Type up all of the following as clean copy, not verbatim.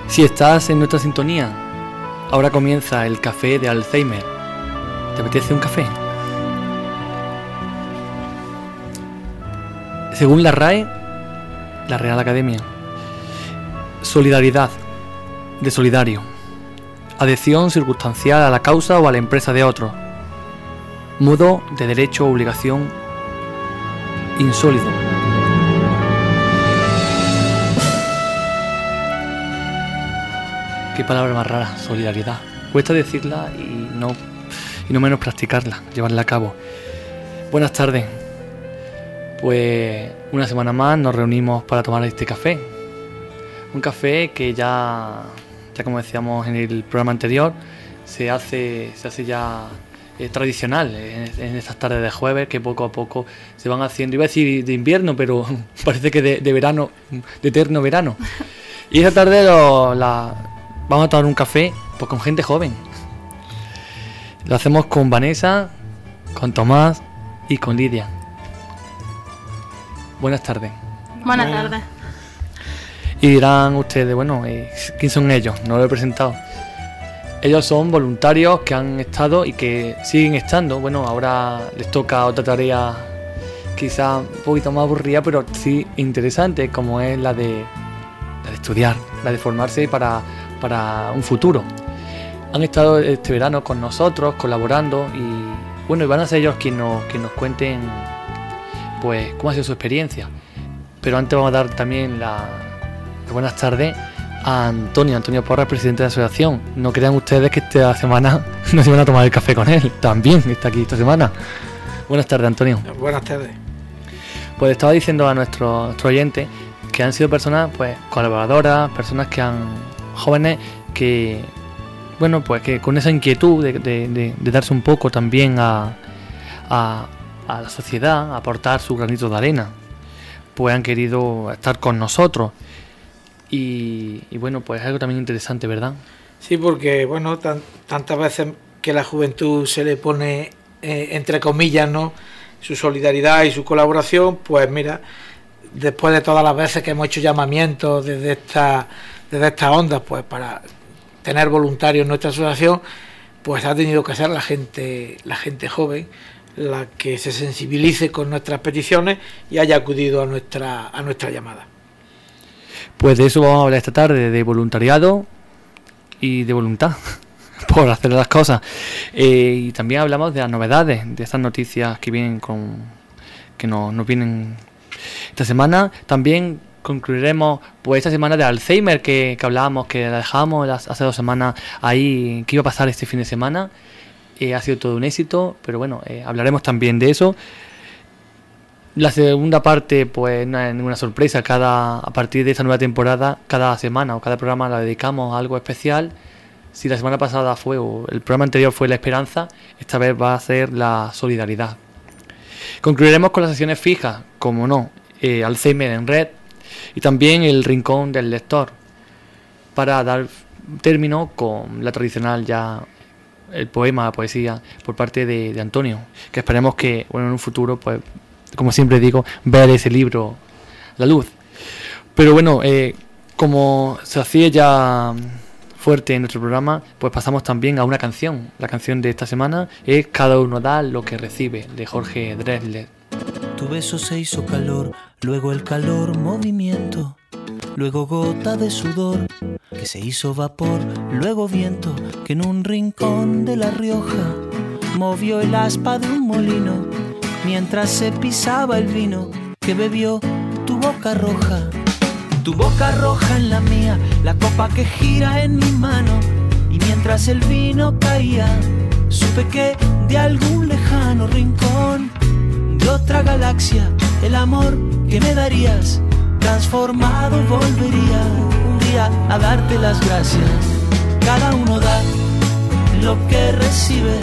Si estás en nuestra sintonía, ahora comienza el café de Alzheimer. ¿Te apetece un café? Según la RAE, la Real Academia, solidaridad, de solidario, adhesión circunstancial a la causa o a la empresa de otro, modo de derecho o obligación insólido. Qué palabra más rara, solidaridad. Cuesta decirla y no menos practicarla, llevarla a cabo. Buenas tardes. Pues una semana más nos reunimos para tomar este café. Un café que ya como decíamos en el programa anterior, se hace ya tradicional en estas tardes de jueves, que poco a poco se van haciendo, iba a decir de invierno, pero parece que de verano, de eterno verano. Y esta tarde vamos a tomar un café pues con gente joven. Lo hacemos con Vanessa, con Tomás y con Lidia. Buenas tardes. Buenas tardes. Y dirán ustedes, bueno, ¿quién son ellos? No lo he presentado. Ellos son voluntarios que han estado y que siguen estando. Bueno, ahora les toca otra tarea quizá un poquito más aburrida, pero sí interesante, como es la de estudiar, la de formarse para un futuro. Han estado este verano con nosotros, colaborando, y bueno, y van a ser ellos quienes nos cuenten pues cómo ha sido su experiencia. Pero antes vamos a dar también las buenas tardes a Antonio Porras, presidente de la asociación. No crean ustedes que esta semana no se van a tomar el café con él, también está aquí esta semana. Buenas tardes, Antonio. Buenas tardes. Pues estaba diciendo a nuestro oyente que han sido personas pues colaboradoras, personas jóvenes que, bueno, pues que con esa inquietud de darse un poco también a la sociedad, a aportar su granito de arena, pues han querido estar con nosotros. Y bueno, pues es algo también interesante, ¿verdad? Sí, porque bueno, tantas veces que la juventud se le pone entre comillas, ¿no?, su solidaridad y su colaboración, pues mira, después de todas las veces que hemos hecho llamamientos desde estas ondas, pues para tener voluntarios en nuestra asociación, pues ha tenido que ser la gente joven la que se sensibilice con nuestras peticiones y haya acudido a nuestra llamada. Pues de eso vamos a hablar esta tarde, de voluntariado y de voluntad por hacer las cosas. Y también hablamos de las novedades, de estas noticias que vienen que nos vienen esta semana. También concluiremos pues esta semana de Alzheimer que hablábamos, que la dejamos hace 2 semanas ahí, que iba a pasar este fin de semana. Ha sido todo un éxito, pero bueno, hablaremos también de eso. La segunda parte, pues no es ninguna sorpresa. A partir de esta nueva temporada, cada semana o cada programa la dedicamos a algo especial. Si la semana pasada el programa anterior fue la esperanza, esta vez va a ser la solidaridad. Concluiremos con las sesiones fijas, como no, Alzheimer en red, y también el rincón del lector, para dar término con la tradicional ya el poema, la poesía por parte de Antonio, que esperemos que bueno, en un futuro, pues como siempre digo, ver ese libro la luz. Pero bueno, como se hacía ya fuerte en nuestro programa, pues pasamos también a una canción. La canción de esta semana es Cada uno da lo que recibe, de Jorge Drexler. Tu beso se hizo calor, luego el calor movimiento, luego gota de sudor que se hizo vapor, luego viento que en un rincón de La Rioja movió el aspa de un molino mientras se pisaba el vino que bebió tu boca roja en la mía, la copa que gira en mi mano, y mientras el vino caía supe que de algún lejano rincón de otra galaxia el amor que me darías transformado volvería un día a darte las gracias. Cada uno da lo que recibe,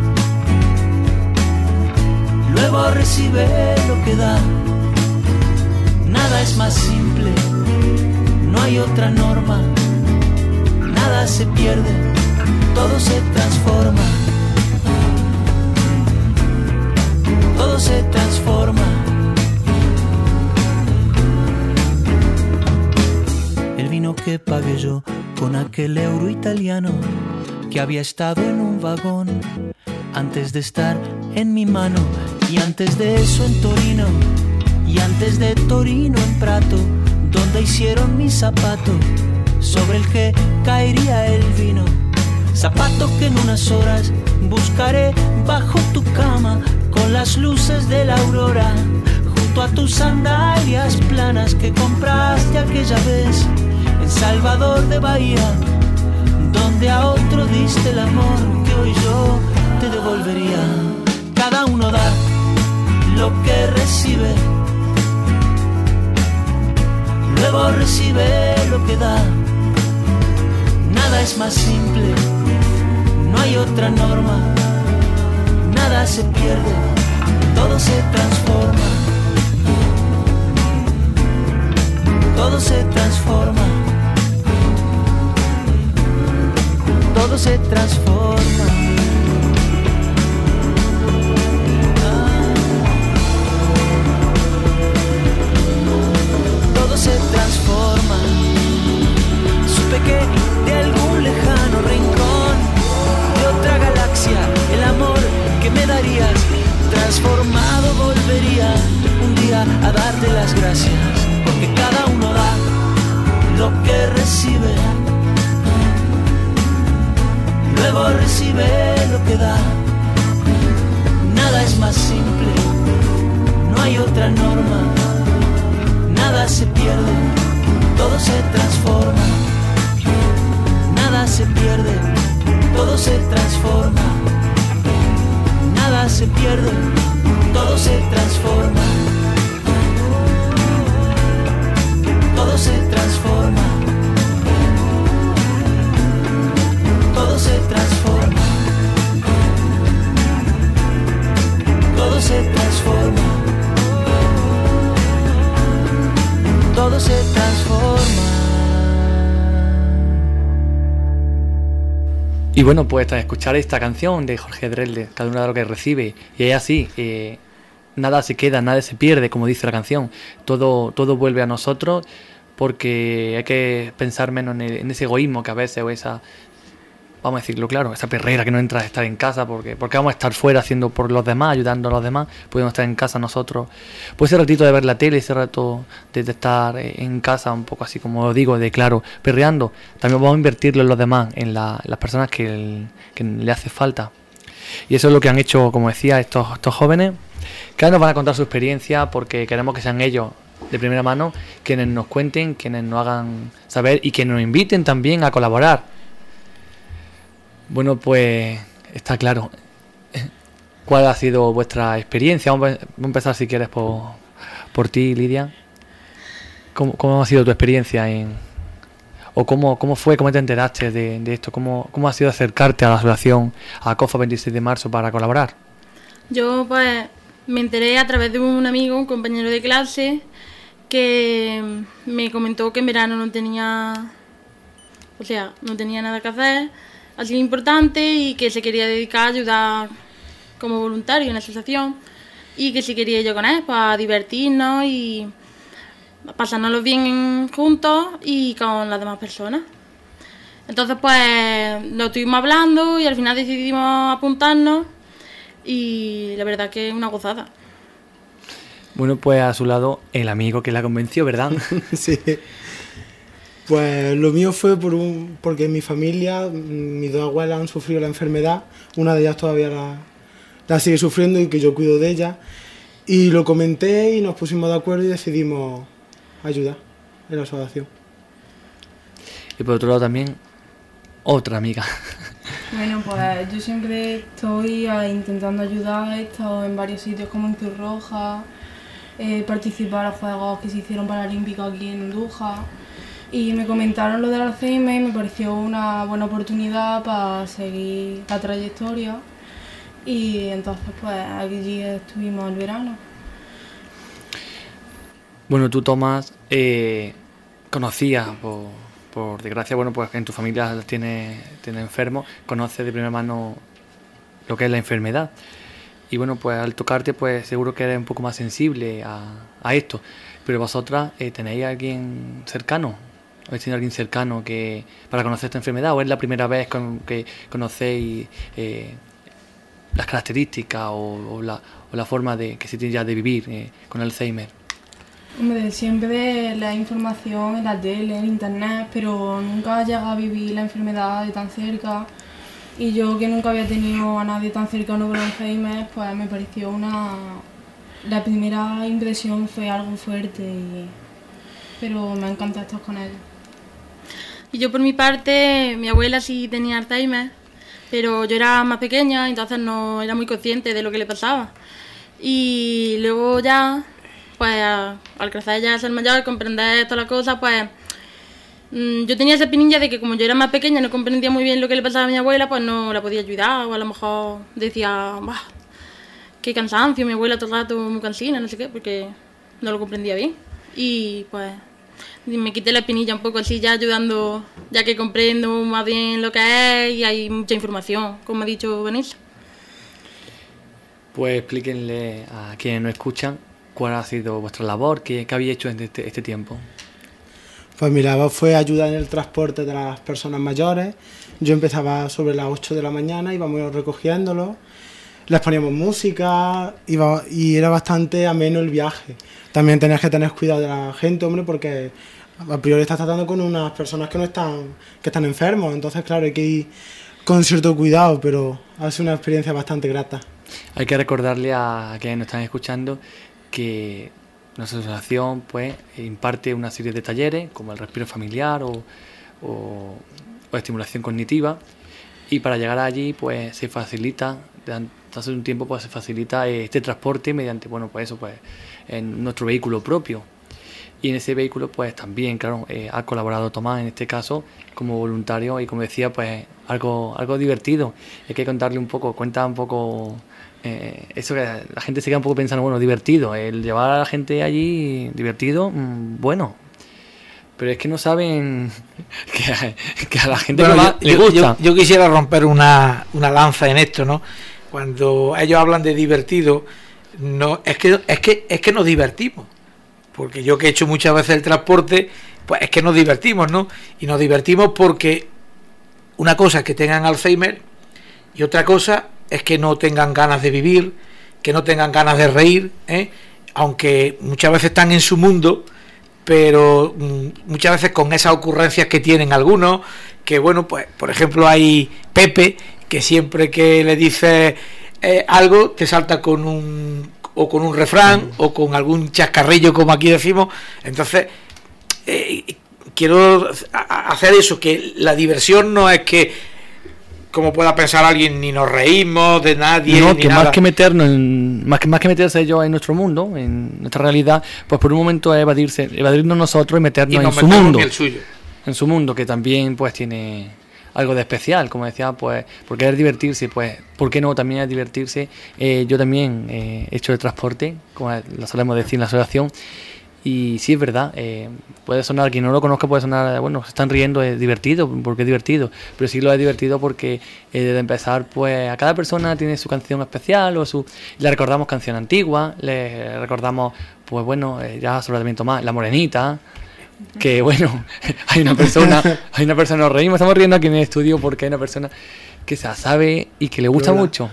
luego recibe lo que da. Nada es más simple, no hay otra norma. Nada se pierde, todo se transforma. Todo se transforma. El vino que pagué yo con aquel euro italiano que había estado en un vagón antes de estar en mi mano, y antes de eso en Torino, y antes de Torino en Prato, donde hicieron mi zapato sobre el que caería el vino. Zapato que en unas horas buscaré bajo tu cama con las luces de la aurora, junto a tus sandalias planas que compraste aquella vez en Salvador de Bahía, donde a otro diste el amor que hoy yo te devolvería. Cada uno da lo que recibe, luego recibe lo que da. Nada es más simple, no hay otra norma. Nada se pierde, todo se transforma. Todo se transforma. Todo se transforma. Todo se transforma. Supe que de algún lejano rincón de otra galaxia el amor que me darías transformado volvería un día a darte las gracias, porque cada uno da lo que recibe, luego recibe lo que da. Nada es más simple, no hay otra norma. Nada se pierde, todo se transforma. Nada se pierde, todo se transforma. Nada se pierde, todo se transforma. Todo se transforma. Todo se transforma. Todo se transforma. Todo se transforma. Y bueno, pues tras escuchar esta canción de Jorge Drexler, cada uno de lo que recibe, y es así, nada se queda, nada se pierde, como dice la canción, todo vuelve a nosotros, porque hay que pensar menos en ese egoísmo que a veces, o esa, vamos a decirlo claro, esa perrera que no entra a estar en casa, porque vamos a estar fuera haciendo por los demás, ayudando a los demás, podemos estar en casa nosotros. Pues ese ratito de ver la tele, ese rato de estar en casa, un poco así como lo digo, de claro, perreando, también vamos a invertirlo en los demás, en las personas que le hace falta. Y eso es lo que han hecho, como decía, estos jóvenes, que ahora nos van a contar su experiencia, porque queremos que sean ellos, de primera mano, quienes nos cuenten, quienes nos hagan saber y que nos inviten también a colaborar. Bueno, pues está claro. ¿Cuál ha sido vuestra experiencia? Vamos a empezar, si quieres, por ti, Lidia. ¿Cómo ha sido tu experiencia o cómo fue, cómo te enteraste de esto? ¿Cómo ha sido acercarte a la asociación, a COFA 26 de marzo, para colaborar? Yo, pues, me enteré a través de un amigo, un compañero de clase, que me comentó que en verano no tenía nada que hacer así importante, y que se quería dedicar a ayudar como voluntario en la asociación, y que si quería yo con él para divertirnos y pasárnoslo bien juntos y con las demás personas. Entonces, pues lo estuvimos hablando y al final decidimos apuntarnos, y la verdad que es una gozada. Bueno, pues a su lado el amigo que la convenció, ¿verdad? Sí. Pues lo mío fue porque en mi familia, mis dos abuelas han sufrido la enfermedad, una de ellas todavía la sigue sufriendo y que yo cuido de ella. Y lo comenté y nos pusimos de acuerdo y decidimos ayudar en la asociación. Y por otro lado también, otra amiga. Bueno, pues yo siempre estoy intentando ayudar, he estado en varios sitios como en Cruz Roja, participar a juegos que se hicieron paralímpicos aquí en Andújar, y me comentaron lo del Alzheimer y me pareció una buena oportunidad para seguir la trayectoria, y entonces pues allí estuvimos el verano. Bueno, tú, Tomás, conocías, por desgracia, bueno, pues en tu familia tiene enfermos, conoces de primera mano lo que es la enfermedad. Y bueno, pues al tocarte, pues seguro que eres un poco más sensible a esto. Pero vosotras, ¿tenéis a alguien cercano ¿Habéis tenido alguien cercano que para conocer esta enfermedad o es la primera vez que conocéis las características o la forma que se tiene ya de vivir con Alzheimer? Hombre, siempre la información en la tele, en internet, pero nunca llega a vivir la enfermedad de tan cerca. Y yo, que nunca había tenido a nadie tan cercano con Alzheimer, pues me pareció la primera impresión fue algo fuerte, pero me encanta estar con ellos. Y yo por mi parte, mi abuela sí tenía Alzheimer, pero yo era más pequeña, entonces no era muy consciente de lo que le pasaba. Y luego ya, pues al crecer ya, ser mayor, comprender todas las cosas, pues yo tenía esa espinilla de que como yo era más pequeña y no comprendía muy bien lo que le pasaba a mi abuela, pues no la podía ayudar, o a lo mejor decía, bah, qué cansancio, mi abuela todo el rato muy cansina, no sé qué, porque no lo comprendía bien. Y pues me quité la espinilla un poco así, ya ayudando, ya que comprendo más bien lo que es y hay mucha información, como ha dicho Vanessa. Pues explíquenle a quienes nos escuchan cuál ha sido vuestra labor, qué habéis hecho en este tiempo. Pues mi labor fue ayudar en el transporte de las personas mayores. Yo empezaba sobre las 8 de la mañana, íbamos recogiéndolos, les poníamos música y era bastante ameno el viaje. También tenías que tener cuidado de la gente, hombre, porque a priori estás tratando con unas personas que están enfermos, entonces claro, hay que ir con cierto cuidado, pero ha sido una experiencia bastante grata. Hay que recordarle a quienes nos están escuchando que nuestra asociación pues imparte una serie de talleres como el respiro familiar o estimulación cognitiva, y para llegar allí pues se facilita, hace un tiempo pues se facilita este transporte mediante en nuestro vehículo propio. Y en ese vehículo pues también, claro, ha colaborado Tomás en este caso como voluntario y, como decía, pues algo divertido. Hay que contarle un poco, cuenta un poco eso, que la gente se queda un poco pensando, bueno, divertido, el llevar a la gente allí, divertido, bueno. Pero es que no saben que a la gente le gusta. Yo quisiera romper una lanza en esto, ¿no? Cuando ellos hablan de divertido, no, es que nos divertimos. Porque yo, que he hecho muchas veces el transporte, pues es que nos divertimos, ¿no? Y nos divertimos porque una cosa es que tengan Alzheimer y otra cosa es que no tengan ganas de vivir, que no tengan ganas de reír, aunque muchas veces están en su mundo, pero muchas veces con esas ocurrencias que tienen algunos, que bueno, pues por ejemplo hay Pepe, que siempre que le dices algo te salta con un refrán o con algún chascarrillo, como aquí decimos. Entonces quiero hacer eso, que la diversión no es que, como pueda pensar alguien, ni nos reímos de nadie, no, ni que nada. más que meterse ellos en nuestro mundo, en nuestra realidad, pues por un momento evadirnos nosotros y meternos en su mundo, en su mundo, que también pues tiene algo de especial, como decía, pues por querer divertirse, pues ¿por qué no también divertirse? Yo también he hecho el transporte, como lo solemos decir en la asociación, y sí, es verdad, puede sonar, quien no lo conozca puede sonar, bueno, se están riendo, es divertido, porque es divertido, pero sí lo es divertido porque desde empezar, pues a cada persona tiene su canción especial, le recordamos canción antigua, le recordamos, pues bueno, ya sobre también Tomás, La Morenita, que bueno, hay una persona, nos reímos, estamos riendo aquí en el estudio porque hay una persona que se la sabe y que le gusta mucho,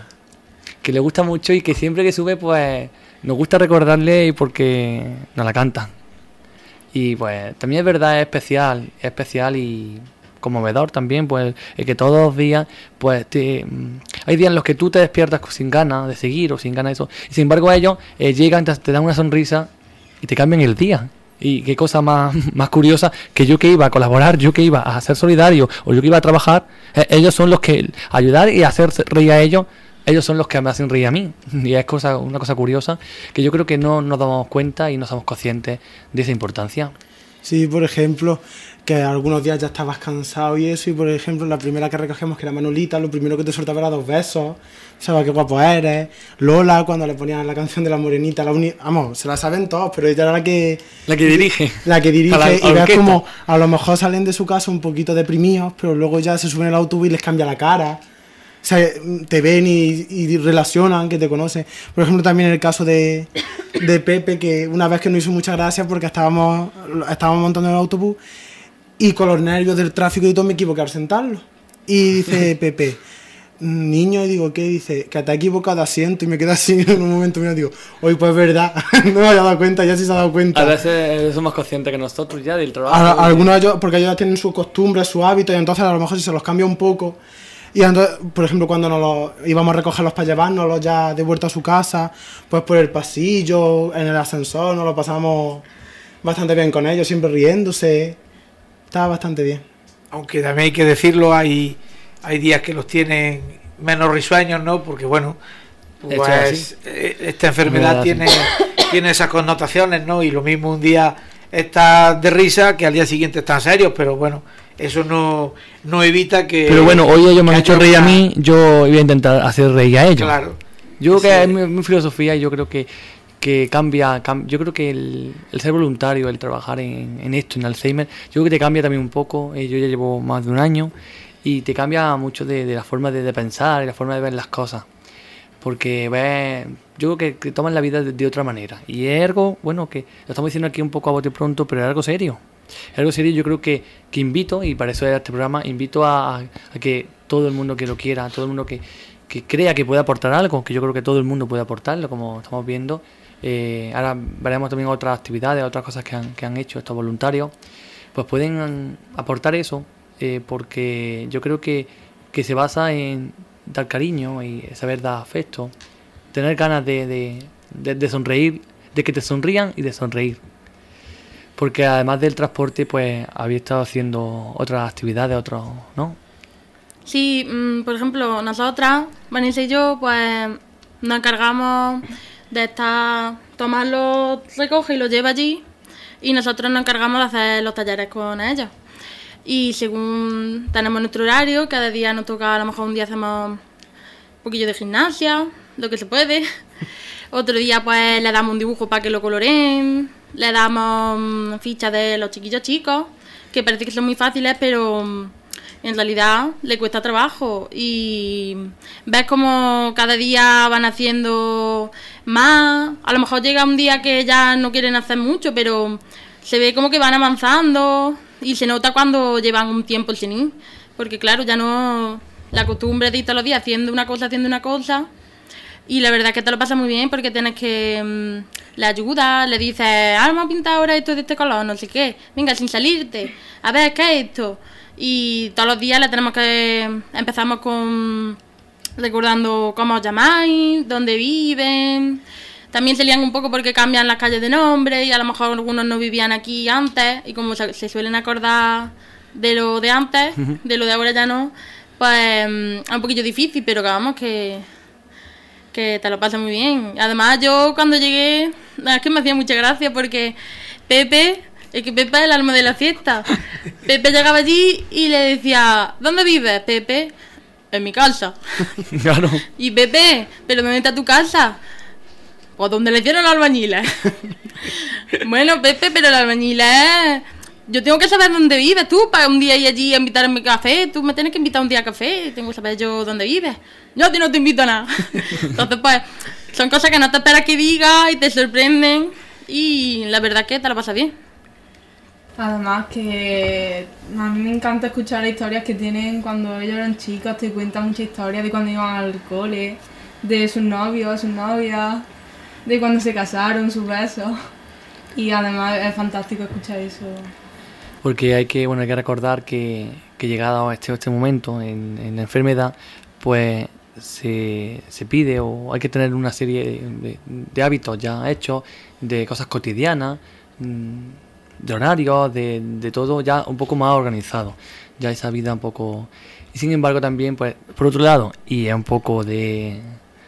y que siempre que sube, pues nos gusta recordarle y porque nos la canta. Y pues también es verdad, es especial y conmovedor también, pues que todos los días, pues hay días en los que tú te despiertas sin ganas de seguir o sin ganas de eso, y sin embargo ellos llegan, te dan una sonrisa y te cambian el día. Y qué cosa más curiosa, que yo que iba a colaborar, yo que iba a ser solidario o yo que iba a trabajar, ellos son los que ayudar y hacer reír a ellos son los que me hacen reír a mí. Y es una cosa curiosa que yo creo que no nos damos cuenta y no somos conscientes de esa importancia. Sí, por ejemplo, que algunos días ya estabas cansado y eso, y por ejemplo la primera que recogemos, que era Manolita, lo primero que te soltaba era 2 besos, sabes qué guapo eres. Lola, cuando le ponían la canción de La Morenita, vamos, se la saben todos, pero ella era la que dirige y ves como a lo mejor salen de su casa un poquito deprimidos, pero luego ya se suben al autobús y les cambia la cara. O sea, te ven y relacionan, que te conocen. Por ejemplo, también en el caso de Pepe, que una vez que nos hizo mucha gracia porque estábamos montando en el autobús y con los nervios del tráfico y todo me equivoqué al sentarlo. Y dice Pepe, niño, y digo, ¿qué? Dice, que te has equivocado de asiento, y me quedé así en un momento mío, digo, oye, pues verdad, no me había dado cuenta, ya sí se ha dado cuenta. A veces somos conscientes que nosotros ya del trabajo. Algunos de ellos, porque ellos tienen sus costumbres, sus hábitos, y entonces a lo mejor si se los cambia un poco. Y entonces, por ejemplo, cuando íbamos a recogerlos para llevárnoslos ya de vuelta a su casa, pues por el pasillo, en el ascensor, nos lo pasamos bastante bien con ellos, siempre riéndose. Estaba bastante bien. Aunque también hay que decirlo, hay días que los tienen menos risueños, ¿no? Porque bueno, pues esta enfermedad tiene esas connotaciones, ¿no? Y lo mismo un día está de risa que al día siguiente están serios, pero bueno, eso no evita que... Pero bueno, hoy ellos me han hecho reír a mí, yo voy a intentar hacer reír a ellos. Claro. Yo creo que es mi filosofía, y yo creo que cambia, yo creo que el ser voluntario, el trabajar en esto, en Alzheimer, yo creo que te cambia también un poco. Yo ya llevo más de un año y te cambia mucho de la forma de pensar y la forma de ver las cosas, porque yo creo que toman la vida de otra manera, y es algo, bueno, que lo estamos diciendo aquí un poco a bote pronto, pero es algo serio. Es algo serio. Yo creo que invito, y para eso es este programa, invito a que todo el mundo que lo quiera, todo el mundo que crea que puede aportar algo, que yo creo que todo el mundo puede aportarlo, como estamos viendo. Ahora veremos también otras actividades, otras cosas que han hecho estos voluntarios, pues pueden aportar eso, porque yo creo que se basa en dar cariño y saber dar afecto, tener ganas de sonreír, de que te sonrían y de sonreír, porque además del transporte pues habéis estado haciendo otras actividades, ¿no? Sí, por ejemplo, nosotras, Vanessa y yo, pues nos encargamos de Tomás los recoge y los lleva allí, y nosotros nos encargamos de hacer los talleres con ellos. Y según tenemos nuestro horario, cada día nos toca, a lo mejor un día hacemos un poquillo de gimnasia, lo que se puede. Otro día pues le damos un dibujo para que lo coloreen, le damos fichas de los chiquillos chicos, que parece que son muy fáciles, pero en realidad le cuesta trabajo, y ves como cada día van haciendo más. A lo mejor llega un día que ya no quieren hacer mucho, pero se ve como que van avanzando, y se nota cuando llevan un tiempo sin ir, porque claro, ya no la costumbre de ir todos los días haciendo una cosa, y la verdad es que te lo pasas muy bien, porque tienes que le ayudas, le dices, vamos a pintar ahora esto de este color, no sé qué, venga, sin salirte, a ver, ¿qué es esto? Y todos los días empezamos con recordando cómo os llamáis, dónde viven. También se lían un poco porque cambian las calles de nombre, y a lo mejor algunos no vivían aquí antes, y como se suelen acordar de lo de antes, de lo de ahora ya no, pues es un poquillo difícil, pero que vamos, que te lo pasas muy bien. Además, yo cuando llegué, es que me hacía mucha gracia, porque Pepe es el alma de la fiesta. Pepe llegaba allí y le decía, ¿dónde vives, Pepe? En mi casa. Claro. Y Pepe, ¿pero dónde está tu casa? Pues donde le hicieron los albañiles. Bueno, Pepe, pero el albañil es... Yo tengo que saber dónde vives tú para un día ir allí a invitarme a café. Tú me tienes que invitar un día a café. Tengo que saber yo dónde vives. Yo a ti no te invito a nada. Entonces, pues, son cosas que no te esperas que digas y te sorprenden. Y la verdad es que te la pasas bien. Además que a mí me encanta escuchar las historias que tienen cuando ellos eran chicos. Te cuentan muchas historias de cuando iban al cole, de sus novios, sus novias, de cuando se casaron, sus besos. Y además es fantástico escuchar eso. Porque hay que recordar que llegado a este momento en la enfermedad, pues se pide, o hay que tener una serie de hábitos ya hechos, de cosas cotidianas, de horarios, de todo ya un poco más organizado, ya esa vida un poco. Y sin embargo también, pues por otro lado, y es un poco de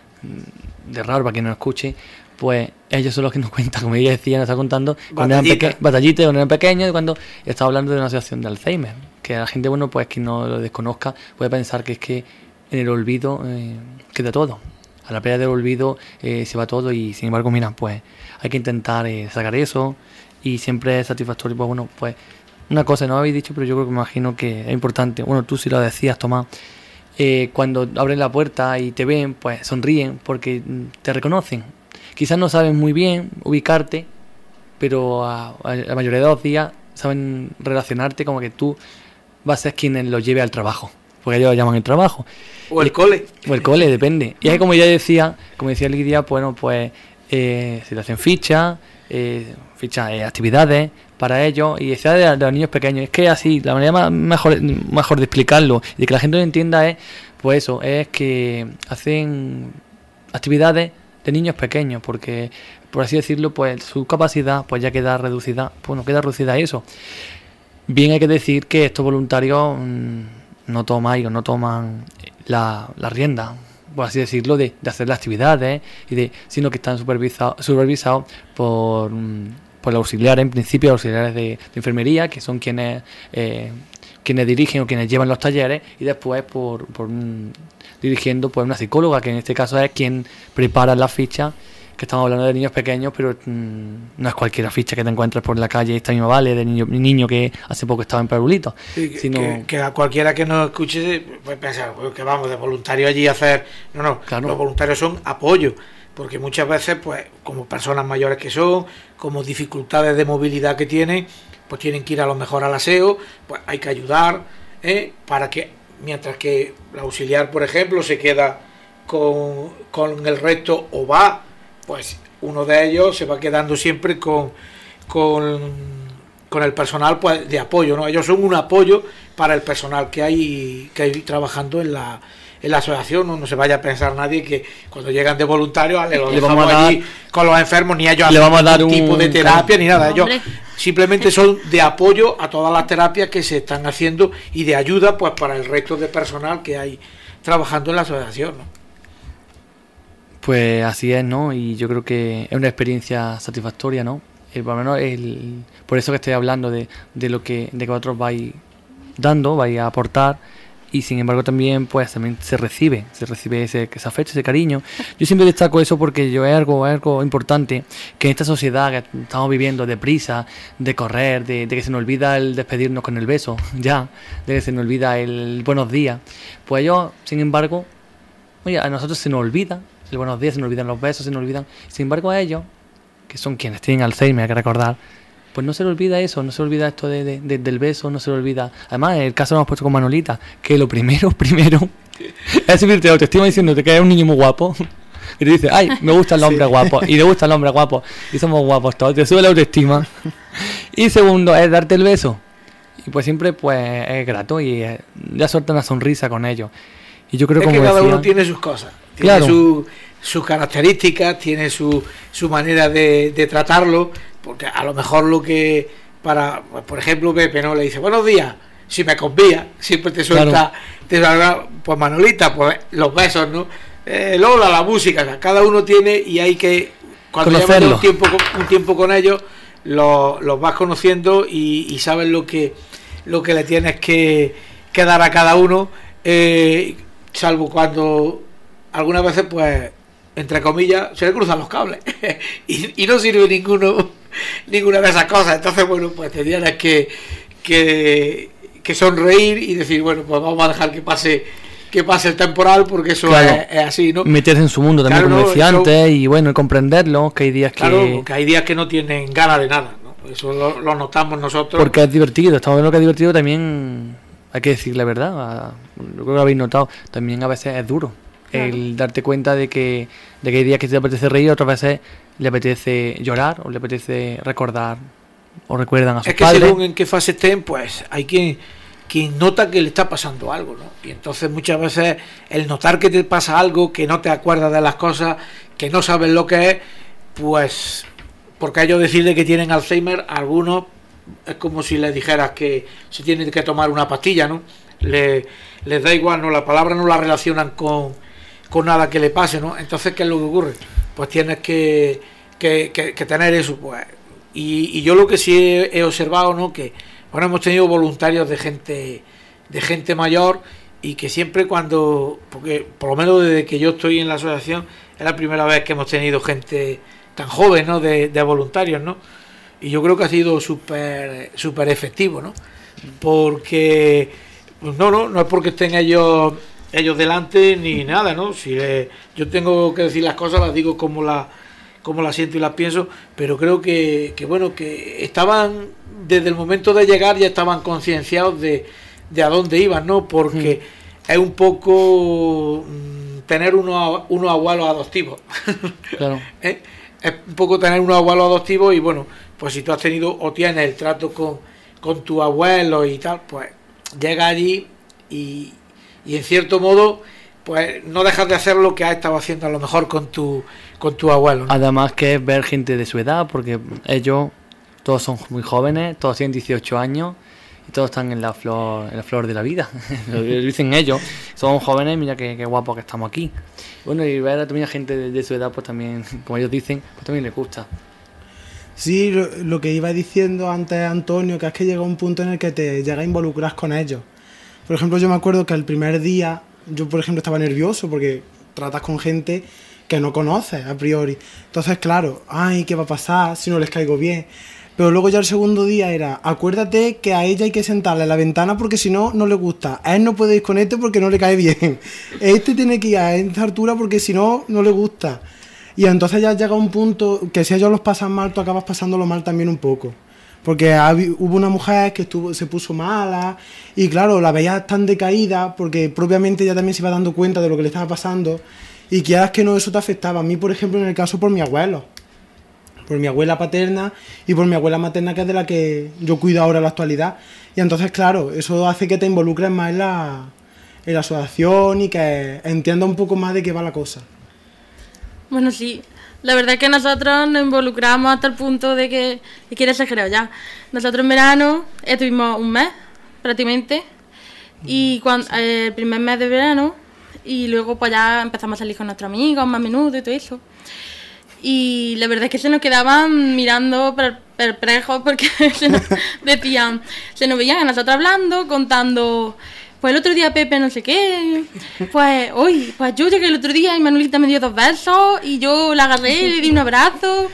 raro para quien no lo escuche, pues ellos son los que nos cuentan, como ella decía, nos está contando batallitas cuando eran pequeños, y cuando estaba hablando de una situación de Alzheimer, que la gente, bueno, pues que no lo desconozca, puede pensar que es que en el olvido queda todo, a la pérdida del olvido se va todo, y sin embargo, mira, pues hay que intentar sacar eso, y siempre es satisfactorio. Pues bueno, pues una cosa no habéis dicho, pero yo creo que me imagino que es importante, bueno, tú sí lo decías, Tomás, cuando abren la puerta y te ven, pues sonríen porque te reconocen. Quizás no saben muy bien ubicarte, pero a la mayoría de los días saben relacionarte como que tú vas a ser quien los lleve al trabajo, porque ellos lo llaman el trabajo. O el cole. O el cole, depende. Y ahí, como decía Lidia, bueno, pues se le hacen fichas, actividades para ellos, y decía de los niños pequeños. Es que así, la manera mejor de explicarlo y de que la gente lo entienda es, pues eso, es que hacen actividades de niños pequeños, porque, por así decirlo, pues su capacidad pues ya queda reducida, a eso. Bien hay que decir que estos voluntarios no toman la rienda, por así decirlo, de hacer las actividades, sino que están supervisados por los auxiliares, en principio auxiliares de enfermería, que son quienes dirigen o quienes llevan los talleres, y después dirigiendo pues una psicóloga, que en este caso es quien prepara las fichas, que estamos hablando de niños pequeños, pero no es cualquier ficha que te encuentres por la calle, esta misma vale, de niño que hace poco estaba en Perulito. Sí, sino que a cualquiera que nos escuche puede pensar, pues, que vamos de voluntario allí a hacer... No, claro. Los voluntarios son apoyo, porque muchas veces, pues, como personas mayores que son, como dificultades de movilidad que tienen, pues tienen que ir a lo mejor al aseo, pues hay que ayudar, para que, mientras que el auxiliar, por ejemplo, se queda con el resto o va, pues uno de ellos se va quedando siempre con el personal, pues, de apoyo, ¿no? Ellos son un apoyo para el personal que hay trabajando en la asociación. No se vaya a pensar nadie que cuando llegan de voluntarios le vamos a dar, allí con los enfermos, ni ellos hacen ningún tipo de terapia ni nada. Ellos simplemente son de apoyo a todas las terapias que se están haciendo y de ayuda, pues, para el resto de personal que hay trabajando en la asociación, ¿no? Pues así es, ¿no? Y yo creo que es una experiencia satisfactoria, ¿no? Por lo menos por eso que estoy hablando de que vosotros vais dando, vais a aportar, y sin embargo también se recibe esa fecha, ese cariño. Yo siempre destaco eso porque es algo importante, que en esta sociedad que estamos viviendo de prisa, de correr, de que se nos olvida el despedirnos con el beso, de que se nos olvida el buenos días, pues ellos, sin embargo, oye, a nosotros se nos olvida el buenos días, se nos olvidan los besos, se nos olvidan. Sin embargo, a ellos, que son quienes tienen Alzheimer, hay que recordar, pues no se le olvida eso, no se le olvida esto del beso, no se le olvida. Además, el caso lo hemos puesto con Manolita, que lo primero es subirte de autoestima diciéndote que eres un niño muy guapo. Y te dice, ay, me gusta el hombre guapo, y te gusta el hombre guapo, y somos guapos todos, te sube la autoestima. Y segundo, es darte el beso. Y pues siempre pues es grato y ya suelta una sonrisa con ellos. Y yo creo que cada uno tiene sus cosas, tiene sus características, tiene su manera de tratarlo, porque a lo mejor lo que por ejemplo, Pepe, ¿no? Le dice buenos días, si me convía, siempre te suelta, pues Manolita, pues los besos, ¿no? Lola, la música, cada uno tiene, y hay que, cuando llevas un tiempo con ellos, los vas conociendo y sabes lo que le tienes que dar a cada uno, salvo cuando algunas veces, pues, entre comillas, se le cruzan los cables y no sirve ninguna de esas cosas. Entonces, bueno, pues te tienes que sonreír y decir, bueno, pues vamos a dejar que pase el temporal, porque eso es así, ¿no? Meterse en su mundo también, como decía antes, y bueno, comprenderlo, que hay días que hay días que no tienen ganas de nada, ¿no? Eso lo notamos nosotros. Porque es divertido, estamos viendo que es divertido también, hay que decir la verdad, yo creo que lo habéis notado, también a veces es duro. El darte cuenta de que hay días que te apetece reír, otras veces le apetece llorar, o le apetece recordar, o recuerdan a sus padres. Es que según en qué fase estén, pues hay quien nota que le está pasando algo, ¿no? Y entonces muchas veces el notar que te pasa algo, que no te acuerdas de las cosas, que no sabes lo que es, pues, porque ellos deciden que tienen Alzheimer, a algunos es como si les dijeras que se tienen que tomar una pastilla, ¿no? Les da igual, ¿no? La palabra no la relacionan con nada que le pase, ¿no? Entonces, ¿qué es lo que ocurre? Pues tienes que tener eso, pues. Y yo lo que sí he observado, ¿no? Que ahora hemos tenido voluntarios de gente mayor, y que siempre porque por lo menos desde que yo estoy en la asociación es la primera vez que hemos tenido gente tan joven, ¿no? De voluntarios, ¿no? Y yo creo que ha sido súper efectivo, ¿no? Porque pues no es porque estén ellos delante ni nada, ¿no? Si yo tengo que decir las cosas, las digo como cómo las siento y las pienso, pero creo que bueno, que estaban, desde el momento de llegar ya estaban concienciados de a dónde iban, ¿no? Porque es un poco tener unos abuelos adoptivos. Claro. Es un poco tener unos abuelos adoptivos y bueno, pues si tú has tenido o tienes el trato con tu abuelo y tal, pues llega allí y en cierto modo pues no dejas de hacer lo que has estado haciendo a lo mejor con tu abuelo, ¿no? Además que es ver gente de su edad, porque ellos todos son muy jóvenes, todos tienen 18 años y todos están en la flor de la vida. Lo dicen ellos, son jóvenes, mira qué guapo que estamos aquí. Bueno, y ver a también gente de su edad, pues también, como ellos dicen, pues también les gusta. Sí, lo que iba diciendo antes Antonio, que es que llega un punto en el que te llega a involucrar con ellos. Por ejemplo, yo me acuerdo que el primer día, yo por ejemplo estaba nervioso porque tratas con gente que no conoces a priori. Entonces, claro, ay, ¿qué va a pasar si no les caigo bien? Pero luego ya el segundo día era, acuérdate que a ella hay que sentarla en la ventana porque si no, no le gusta. A él no puede ir con este porque no le cae bien. Este tiene que ir a esta altura porque si no, no le gusta. Y entonces ya llega un punto que si ellos los pasan mal, tú acabas pasándolo mal también un poco. Porque hubo una mujer que se puso mala y claro, la veía tan decaída porque propiamente ella también se iba dando cuenta de lo que le estaba pasando y quieras que no, eso te afectaba. A mí, por ejemplo, en el caso por mi abuelo, por mi abuela paterna y por mi abuela materna, que es de la que yo cuido ahora en la actualidad. Y entonces, claro, eso hace que te involucres más en la asociación y que entiendas un poco más de qué va la cosa. Bueno, sí. La verdad es que nosotros nos involucramos hasta el punto de que era exagerado ya. Nosotros en verano estuvimos un mes, prácticamente, y el primer mes de verano, y luego pues ya empezamos a salir con nuestros amigos más a menudo y todo eso. Y la verdad es que se nos quedaban mirando perplejos porque se nos veían a nosotros hablando, contando... Pues el otro día Pepe no sé qué, pues yo llegué el otro día y Manuelita me dio 2 besos y yo la agarré y le di un abrazo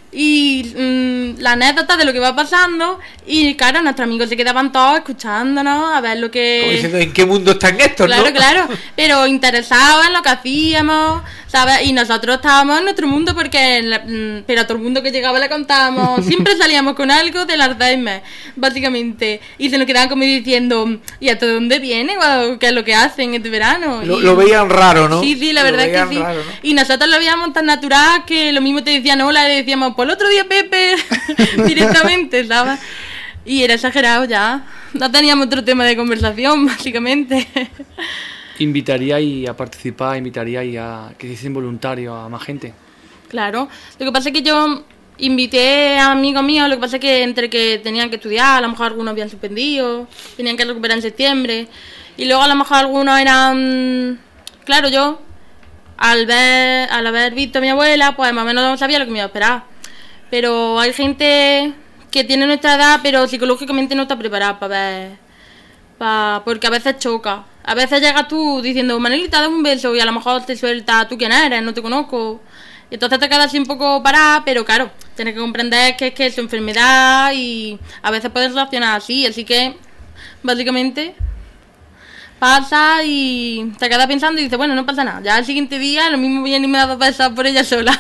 y la anécdota de lo que va pasando y claro, nuestros amigos se quedaban todos escuchándonos a ver lo que... Como diciendo, ¿en qué mundo están estos, claro, no? Claro, pero interesados en lo que hacíamos, ¿sabes? Y nosotros estábamos en nuestro mundo porque pero a todo el mundo que llegaba le contábamos, siempre salíamos con algo del Alzheimer, básicamente, y se nos quedaban como diciendo, ¿y a todo dónde viene? ¿Qué es lo que hacen este verano? Lo veían raro, ¿no? Sí, la verdad es que sí. Raro, ¿no? Y nosotros lo veíamos tan natural que lo mismo te decían hola y decíamos, pues el otro día Pepe, directamente, ¿sabes? Y era exagerado ya. No teníamos otro tema de conversación, básicamente. ¿Invitaríais a participar, invitaríais a que se hiciesen voluntarios a más gente? Claro. Lo que pasa es que yo invité a amigos míos, lo que pasa es que entre que tenían que estudiar, a lo mejor algunos habían suspendido, tenían que recuperar en septiembre, y luego a lo mejor algunos eran... Claro, yo, al haber visto a mi abuela, pues más o menos sabía lo que me iba a esperar. Pero hay gente que tiene nuestra edad, pero psicológicamente no está preparada para ver... porque a veces choca. A veces llegas tú diciendo, Manelita, dame un beso, y a lo mejor te suelta, ¿tú quién eres? No te conozco. Entonces te quedas así un poco parada, pero claro, tienes que comprender que es su enfermedad y a veces puedes reaccionar así. Así que, básicamente, pasa y te quedas pensando y dices, bueno, no pasa nada. Ya al siguiente día lo mismo viene y me da 2 besos por ella sola.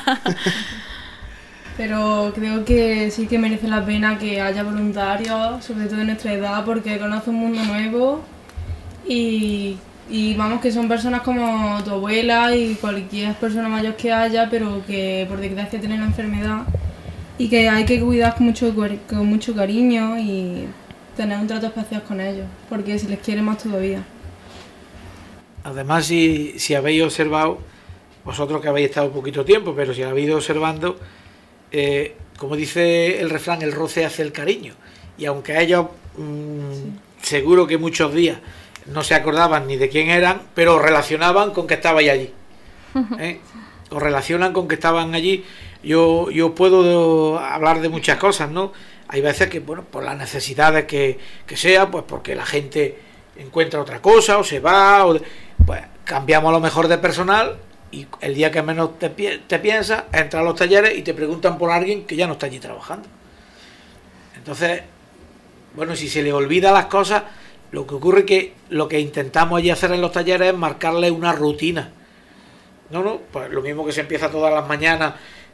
Pero creo que sí que merece la pena que haya voluntarios, sobre todo de nuestra edad, porque conoce un mundo nuevo y vamos, que son personas como tu abuela y cualquier persona mayor que haya, pero que por desgracia tienen la enfermedad y que hay que cuidar con mucho cariño y tener un trato especial con ellos, porque si les quiere más todavía. Además, si habéis observado, vosotros que habéis estado poquito tiempo, pero si habéis ido observando, como dice el refrán, el roce hace el cariño. Y aunque ellos seguro que muchos días no se acordaban ni de quién eran, pero os relacionaban con que estabais allí. Os relacionan con que estaban allí. Yo puedo hablar de muchas cosas, ¿no? Hay veces que, bueno, por las necesidades que sea, pues porque la gente encuentra otra cosa o se va, pues cambiamos a lo mejor de personal. Y el día que menos te piensas, entras a los talleres y te preguntan por alguien que ya no está allí trabajando. Entonces, bueno, si se le olvida las cosas, lo que ocurre es que lo que intentamos allí hacer en los talleres es marcarle una rutina. Pues lo mismo que se empieza todas las mañanas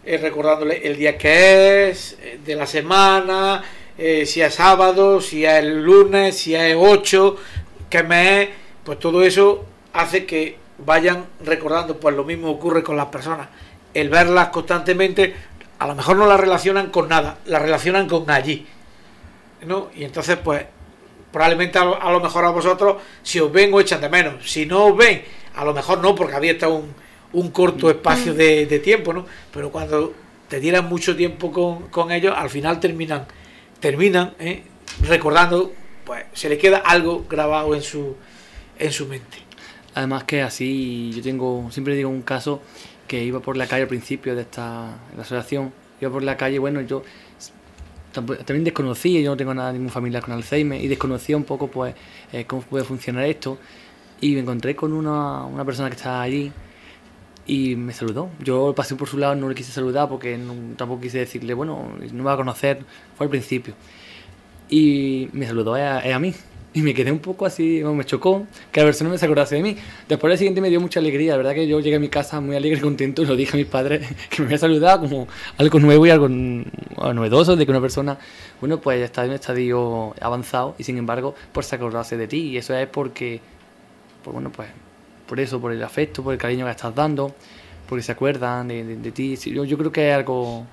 recordándole el día que es, de la semana, si es sábado, si es el lunes, si es 8, qué mes es, pues todo eso hace que vayan recordando. Pues lo mismo ocurre con las personas, el verlas constantemente, a lo mejor no las relacionan con nada, las relacionan con allí, ¿no? Y entonces pues probablemente a lo mejor a vosotros, si os ven os echan de menos, si no os ven, a lo mejor no, porque había estado un corto espacio de tiempo, ¿no? Pero cuando te dieran mucho tiempo con ellos, al final terminan recordando, pues se le queda algo grabado en su mente. Además que así, siempre digo un caso que iba por la calle al principio de la asociación, iba por la calle, bueno, yo también desconocía, yo no tengo ningún familiar con Alzheimer, y desconocía un poco pues cómo puede funcionar esto, y me encontré con una persona que estaba allí y me saludó. Yo pasé por su lado, no le quise saludar porque tampoco quise decirle, bueno, no me va a conocer, fue al principio, y me saludó a mí. Y me quedé un poco así, me chocó que la persona no se acordase de mí. Después al siguiente me dio mucha alegría, la verdad que yo llegué a mi casa muy alegre y contento, y lo dije a mis padres que me había saludado como algo nuevo y algo novedoso, de que una persona, bueno, pues está en un estadio avanzado y sin embargo pues se acordase de ti. Y eso es porque, pues bueno, pues por eso, por el afecto, por el cariño que estás dando, porque se acuerdan de ti. Yo creo que es algo...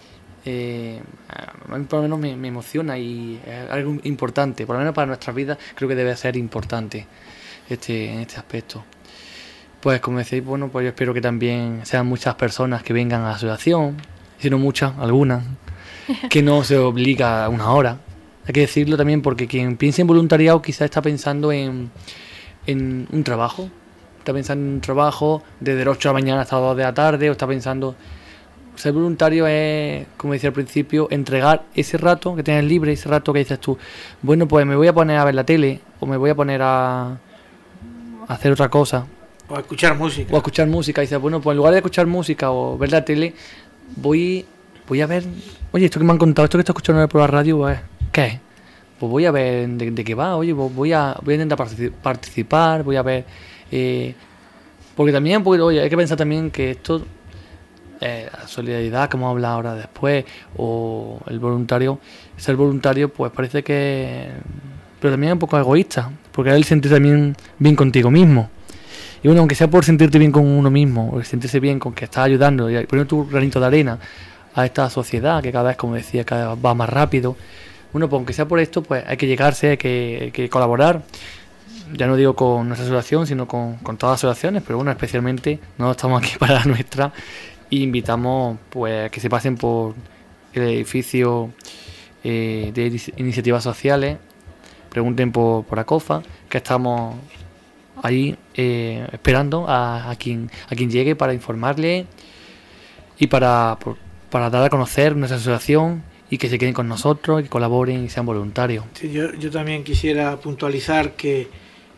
a mí por lo menos me emociona y es algo importante, por lo menos para nuestras vidas creo que debe ser importante en este aspecto. Pues como decéis, bueno, pues yo espero que también sean muchas personas que vengan a la asociación, si no muchas, algunas, que no se obliga a una hora, hay que decirlo también, porque quien piensa en voluntariado quizás está pensando en un trabajo, está pensando en un trabajo desde las 8 de la mañana hasta las 2 de la tarde, o está pensando... Ser voluntario es, como decía al principio, entregar ese rato que tienes libre, ese rato que dices tú, bueno, pues me voy a poner a ver la tele, o me voy a poner a hacer otra cosa. O a escuchar música. O a escuchar música. Y dices, bueno, pues en lugar de escuchar música o ver la tele, voy a ver, oye, esto que me han contado, esto que estoy escuchando por la radio, ¿qué es? Pues voy a ver de qué va, oye, pues voy a intentar participar, voy a ver... porque también, oye, hay que pensar también que esto... la solidaridad que hemos hablado ahora después, o el voluntario, ser voluntario pues parece que, pero también es un poco egoísta, porque es el sentirse también bien contigo mismo, y bueno, aunque sea por sentirte bien con uno mismo, o sentirse bien con que estás ayudando y poniendo tu granito de arena a esta sociedad que cada vez, como decía, cada vez va más rápido, bueno, pues aunque sea por esto, pues hay que llegarse, hay que colaborar, ya no digo con nuestra asociación, sino con todas las asociaciones, pero bueno, especialmente no estamos aquí para la nuestra. Y invitamos pues a que se pasen por el edificio de iniciativas sociales, pregunten por ACOFA, que estamos ahí esperando a quien llegue para informarle y para dar a conocer nuestra asociación y que se queden con nosotros, que colaboren y sean voluntarios. Sí, yo también quisiera puntualizar que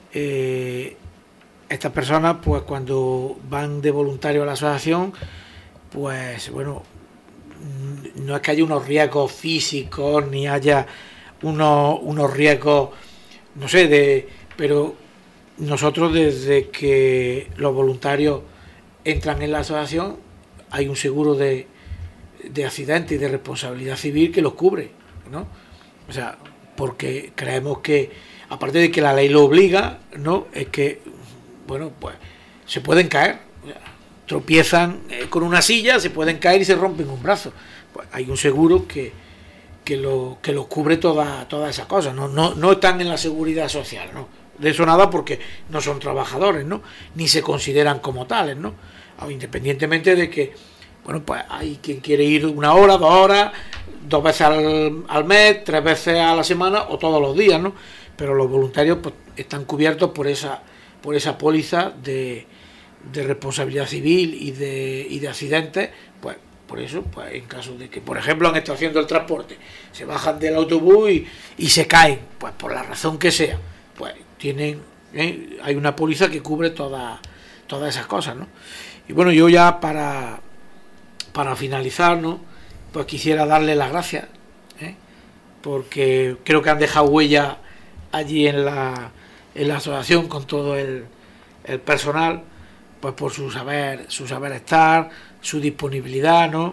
estas personas, pues cuando van de voluntario a la asociación, pues bueno, no es que haya unos riesgos físicos ni haya unos riesgos, no sé, pero nosotros desde que los voluntarios entran en la asociación hay un seguro de accidente y de responsabilidad civil que los cubre, ¿no? O sea, porque creemos que, aparte de que la ley lo obliga, ¿no? Es que, bueno, pues se pueden caer. Tropiezan con una silla, se pueden caer y se rompen un brazo. Pues hay un seguro que los cubre todas esas cosas. No están en la seguridad social, ¿no? De eso nada, porque no son trabajadores, ¿no? Ni se consideran como tales, ¿no? Independientemente de que, bueno, pues hay quien quiere ir 1 hora, 2 horas, 2 veces al mes, 3 veces a la semana o todos los días, ¿no? Pero los voluntarios pues están cubiertos por esa póliza de responsabilidad civil y de accidentes, pues por eso, pues en caso de que, por ejemplo, han estado haciendo el transporte, se bajan del autobús y se caen, pues por la razón que sea, pues hay una póliza que cubre todas esas cosas, ¿no? Y bueno, yo ya para finalizar, ¿no? Pues quisiera darle las gracias, porque creo que han dejado huella allí en la asociación con todo el personal, pues por su saber estar, su disponibilidad, ¿no?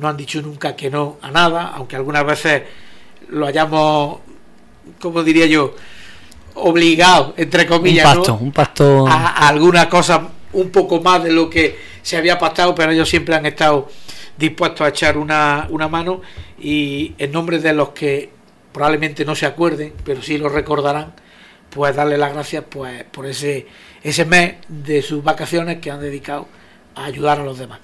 no han dicho nunca que no a nada, aunque algunas veces lo hayamos, como diría yo, obligado, entre comillas, un pacto a alguna cosa un poco más de lo que se había pactado, pero ellos siempre han estado dispuestos a echar una mano, y en nombre de los que probablemente no se acuerden, pero sí lo recordarán, pues darle las gracias pues por ese mes de sus vacaciones que han dedicado a ayudar a los demás.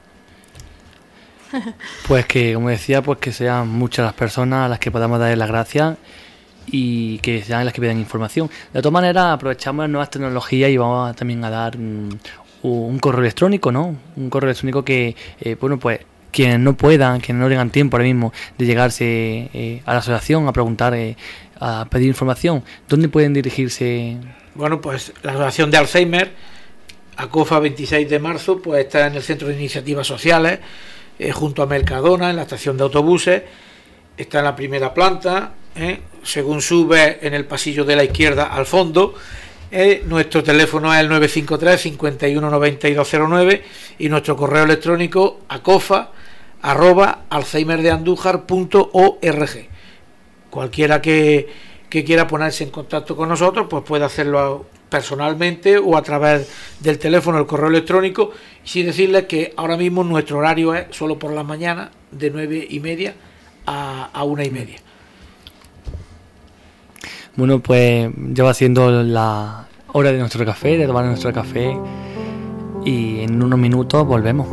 Pues que, como decía, pues que sean muchas las personas a las que podamos darle las gracias y que sean las que pidan información. De todas maneras, aprovechamos las nuevas tecnologías y vamos también a dar un correo electrónico, ¿no? Un correo electrónico que, bueno, pues quienes no puedan, quienes no tengan tiempo ahora mismo de llegarse a la asociación a preguntar, a pedir información, ¿dónde pueden dirigirse? Bueno, pues la Asociación de Alzheimer, ACOFA 26 de marzo, pues está en el Centro de Iniciativas Sociales, junto a Mercadona, en la estación de autobuses, está en la primera planta, según sube en el pasillo de la izquierda al fondo. Nuestro teléfono es el 953 51 9209 y nuestro correo electrónico acofa@alzheimerdeandújar.org. Cualquiera que quiera ponerse en contacto con nosotros, pues puede hacerlo personalmente o a través del teléfono, el correo electrónico, y sí decirles que ahora mismo nuestro horario es solo por la mañana, de 9:30 a 1:30. Bueno, pues ya va siendo la hora de nuestro café, de tomar nuestro café, y en unos minutos volvemos.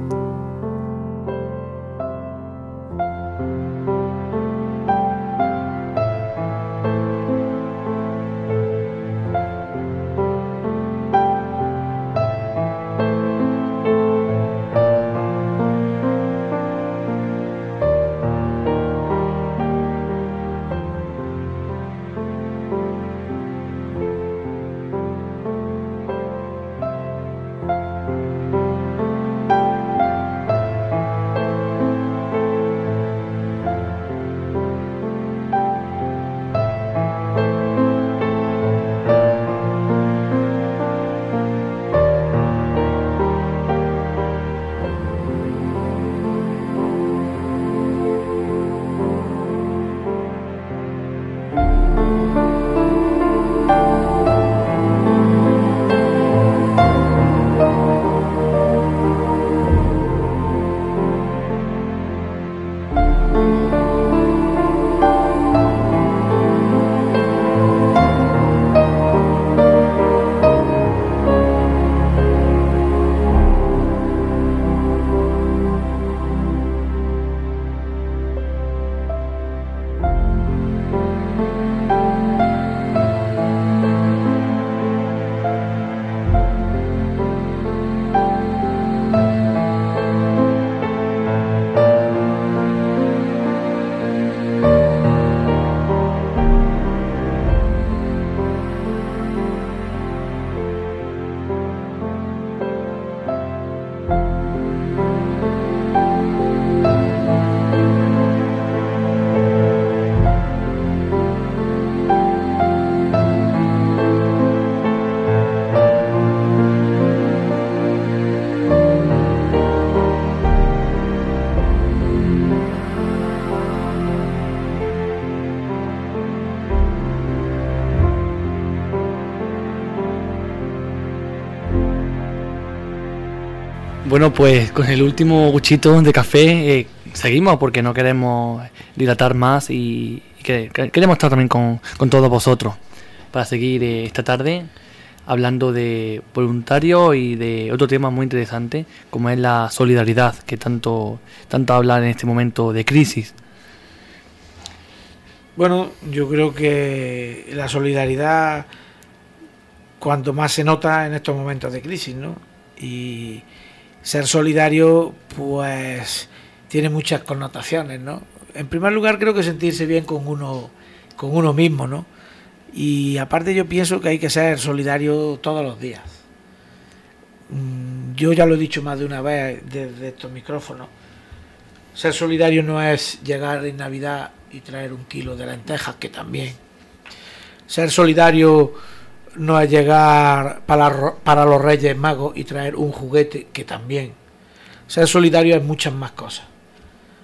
Bueno, pues con el último buchito de café seguimos, porque no queremos dilatar más y queremos estar también con todos vosotros para seguir esta tarde hablando de voluntarios y de otro tema muy interesante como es la solidaridad, que tanto habla en este momento de crisis. Bueno, yo creo que la solidaridad cuanto más se nota en estos momentos de crisis, ¿no? Y ser solidario pues tiene muchas connotaciones, ¿no? En primer lugar, creo que sentirse bien con uno mismo, ¿no? Y aparte yo pienso que hay que ser solidario todos los días. Yo ya lo he dicho más de una vez desde estos micrófonos. Ser solidario no es llegar en Navidad y traer 1 kilo de lentejas, que también. Ser solidario no es llegar para los Reyes Magos y traer un juguete, que también. Ser solidario es muchas más cosas.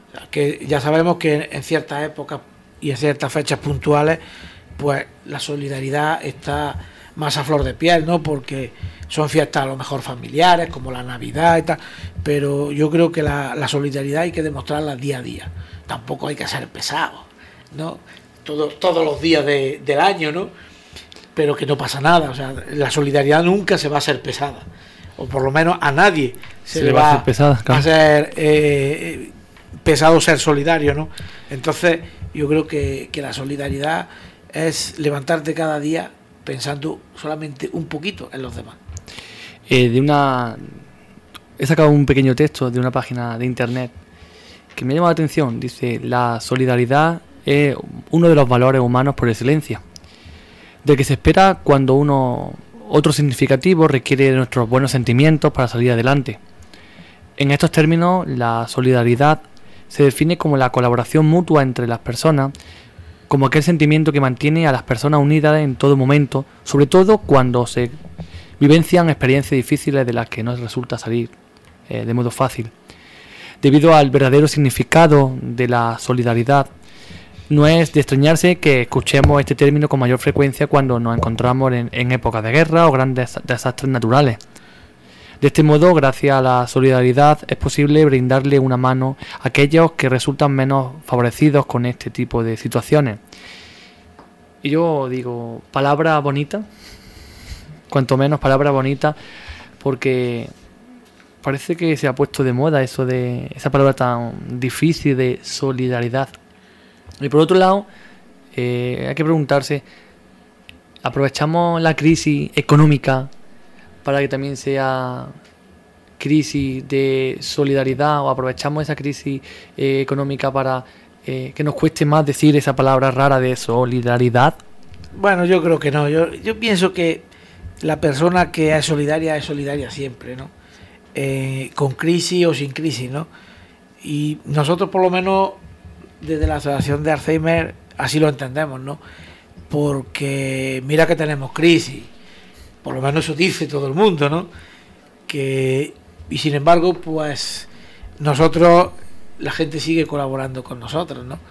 O sea, que ya sabemos que en ciertas épocas y en ciertas fechas puntuales, pues la solidaridad está más a flor de piel, ¿no? Porque son fiestas a lo mejor familiares, como la Navidad y tal, pero yo creo que la solidaridad hay que demostrarla día a día. Tampoco hay que ser pesado, ¿no? Todos los días del año, ¿no? Pero que no pasa nada, o sea, la solidaridad nunca se va a hacer pesada, o por lo menos a nadie se le va a hacer pesada, claro. A ser pesado ser solidario, ¿no? Entonces yo creo que la solidaridad es levantarte cada día pensando solamente un poquito en los demás. He sacado un pequeño texto de una página de internet que me llama la atención. Dice: la solidaridad es uno de los valores humanos por excelencia, del que se espera cuando otro significativo requiere de nuestros buenos sentimientos para salir adelante. En estos términos, la solidaridad se define como la colaboración mutua entre las personas, como aquel sentimiento que mantiene a las personas unidas en todo momento, sobre todo cuando se vivencian experiencias difíciles de las que no resulta salir de modo fácil. Debido al verdadero significado de la solidaridad, no es de extrañarse que escuchemos este término con mayor frecuencia cuando nos encontramos en épocas de guerra o grandes desastres naturales. De este modo, gracias a la solidaridad, es posible brindarle una mano a aquellos que resultan menos favorecidos con este tipo de situaciones. Y yo digo, palabra bonita, cuanto menos palabra bonita, porque parece que se ha puesto de moda eso de esa palabra tan difícil de solidaridad. Y por otro lado, hay que preguntarse, ¿aprovechamos la crisis económica para que también sea crisis de solidaridad, o aprovechamos esa crisis económica para que nos cueste más decir esa palabra rara de solidaridad? Bueno, yo creo que no. Yo pienso que la persona que es solidaria siempre, ¿no? Con crisis o sin crisis, ¿no? Y nosotros, por lo menos desde la Asociación de Alzheimer, así lo entendemos, ¿no? Porque mira que tenemos crisis, por lo menos eso dice todo el mundo, ¿no? Y sin embargo, pues nosotros, la gente sigue colaborando con nosotros, ¿no?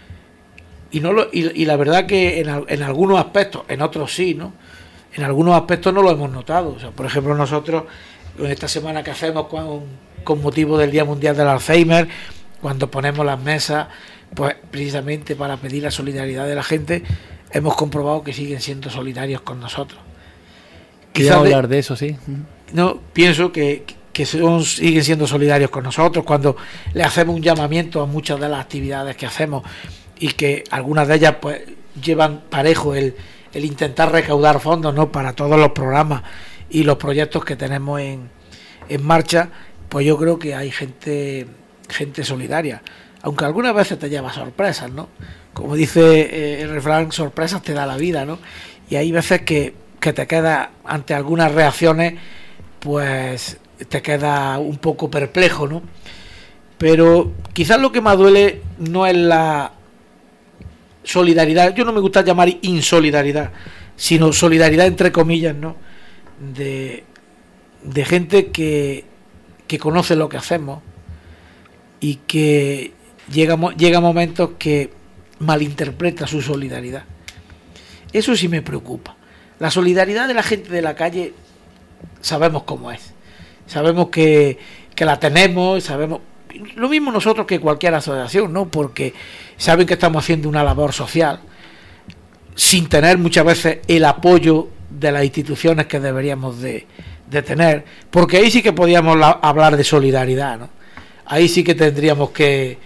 Y la verdad que en algunos aspectos, en otros sí, ¿no? En algunos aspectos no lo hemos notado. O sea, por ejemplo, nosotros, en esta semana que hacemos con motivo del Día Mundial del Alzheimer, cuando ponemos las mesas, pues precisamente para pedir la solidaridad de la gente, hemos comprobado que siguen siendo solidarios con nosotros. Quería hablar de eso, sí. No, pienso que siguen siendo solidarios con nosotros cuando le hacemos un llamamiento a muchas de las actividades que hacemos, y que algunas de ellas pues llevan parejo el intentar recaudar fondos, ¿no?, para todos los programas y los proyectos que tenemos en marcha. Pues yo creo que hay gente solidaria, aunque algunas veces te lleva sorpresas, ¿no? Como dice el refrán, sorpresas te da la vida, ¿no? Y hay veces que te queda ante algunas reacciones, pues te queda un poco perplejo, ¿no? Pero quizás lo que más duele no es la solidaridad, yo no me gusta llamar insolidaridad, sino solidaridad entre comillas, ¿no? De gente que conoce lo que hacemos y que llega momentos que malinterpreta su solidaridad. Eso sí me preocupa. La solidaridad de la gente de la calle sabemos cómo es, sabemos que la tenemos, sabemos lo mismo nosotros que cualquier asociación, ¿no? Porque saben que estamos haciendo una labor social sin tener muchas veces el apoyo de las instituciones que deberíamos de tener, porque ahí sí que podíamos hablar de solidaridad, ¿no? Ahí sí que tendríamos que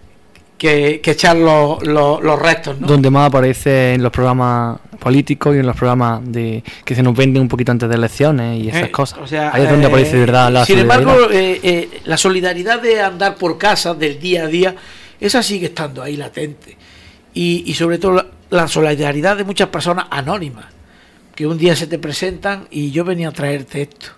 echar los restos, ¿no? Donde más aparece en los programas políticos y en los programas que se nos venden un poquito antes de elecciones y esas cosas. O sea, ahí es donde aparece de verdad la solidaridad. Sin embargo, la solidaridad de andar por casa, del día a día, esa sigue estando ahí latente. Y sobre todo la solidaridad de muchas personas anónimas, que un día se te presentan y yo venía a traerte esto.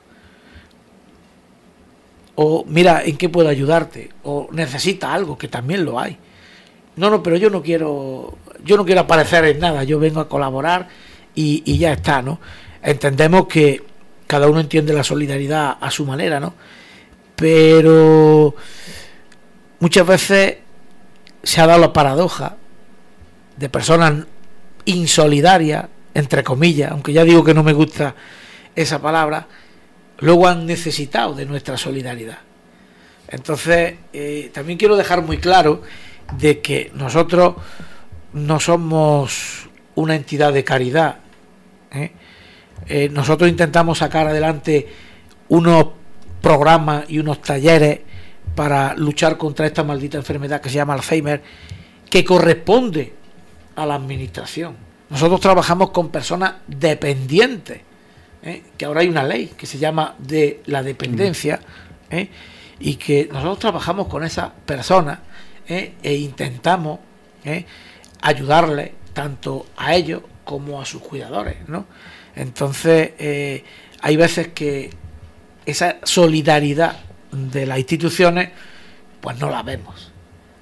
O mira, ¿en qué puedo ayudarte? O necesita algo, que también lo hay. No, pero yo no quiero aparecer en nada, yo vengo a colaborar y ya está, ¿no? Entendemos que cada uno entiende la solidaridad a su manera, ¿no? Pero muchas veces se ha dado la paradoja de personas insolidarias, entre comillas, aunque ya digo que no me gusta esa palabra, luego han necesitado de nuestra solidaridad. Entonces, también quiero dejar muy claro de que nosotros no somos una entidad de caridad, nosotros intentamos sacar adelante unos programas y unos talleres para luchar contra esta maldita enfermedad que se llama Alzheimer, que corresponde a la administración. Nosotros trabajamos con personas dependientes, que ahora hay una ley que se llama de la dependencia, y que nosotros trabajamos con esas personas, e intentamos ayudarles tanto a ellos como a sus cuidadores, ¿no? Entonces, hay veces que esa solidaridad de las instituciones pues no la vemos,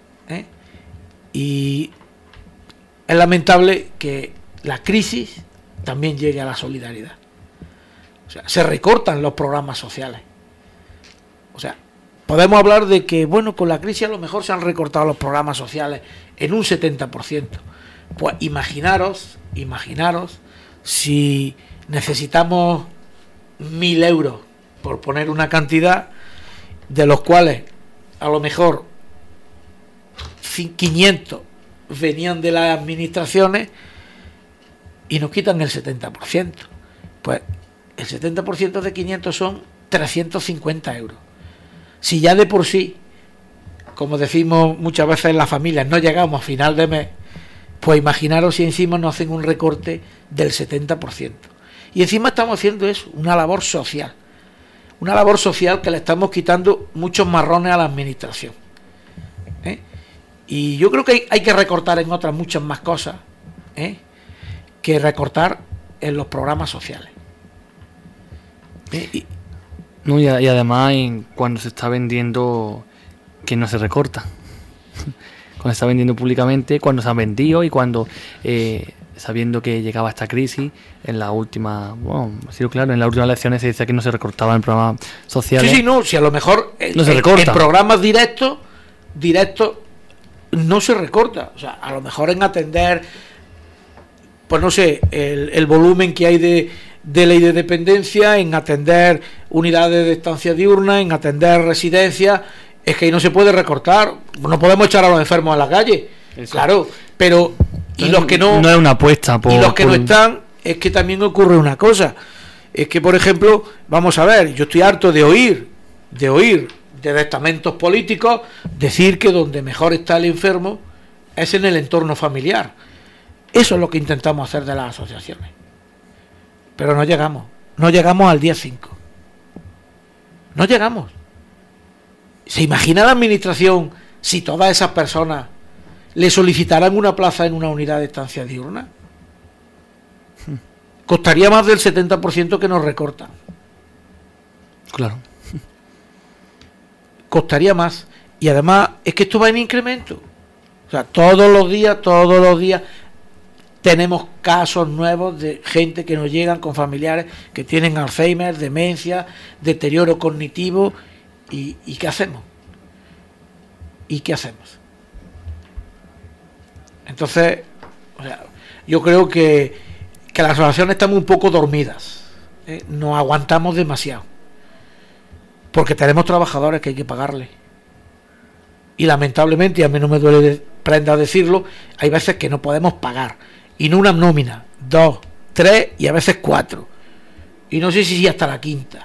y es lamentable que la crisis también llegue a la solidaridad. O sea, se recortan los programas sociales. O sea, podemos hablar de que, bueno, con la crisis a lo mejor se han recortado los programas sociales en un 70%. Pues imaginaros si necesitamos 1.000 euros, por poner una cantidad, de los cuales a lo mejor 500 venían de las administraciones y nos quitan el 70%. Pues el 70% de 500 son 350 euros. Si ya de por sí, como decimos muchas veces en las familias, no llegamos a final de mes, pues imaginaros si encima nos hacen un recorte del 70%. Y encima estamos haciendo eso, una labor social que le estamos quitando muchos marrones a la administración. Y yo creo que hay que recortar en otras muchas más cosas, que recortar en los programas sociales. No, y además cuando se está vendiendo, que no se recorta. Cuando se está vendiendo públicamente, cuando se han vendido y cuando, sabiendo que llegaba esta crisis, en la última, bueno, sí, claro, en las últimas elecciones se decía que no se recortaba en programas sociales. Sí, no, si a lo mejor no se recorta. En programas directos no se recorta. O sea, a lo mejor en atender, pues no sé, el volumen que hay de ley de dependencia, en atender unidades de estancia diurna, en atender residencias, es que ahí no se puede recortar. No podemos echar a los enfermos a la calle. Eso. Claro, pero y los que no... No es una apuesta por... Y los que no están, es que también ocurre una cosa. Es que, por ejemplo, vamos a ver, yo estoy harto de oír de estamentos políticos decir que donde mejor está el enfermo es en el entorno familiar. Eso es lo que intentamos hacer de las asociaciones. Pero no llegamos al día 5. No llegamos. ¿Se imagina la administración si todas esas personas le solicitaran una plaza en una unidad de estancia diurna? Costaría más del 70% que nos recortan. Claro. Costaría más. Y además es que esto va en incremento. O sea, todos los días tenemos casos nuevos de gente que nos llegan con familiares que tienen Alzheimer, demencia, deterioro cognitivo. ¿Y qué hacemos? Entonces, o sea, yo creo que las asociaciones estamos un poco dormidas, nos aguantamos demasiado, porque tenemos trabajadores que hay que pagarles, y lamentablemente, y a mí no me duele prenda decirlo, hay veces que no podemos pagar, y no una nómina, 2, 3 y a veces 4, y no sé si hasta la quinta.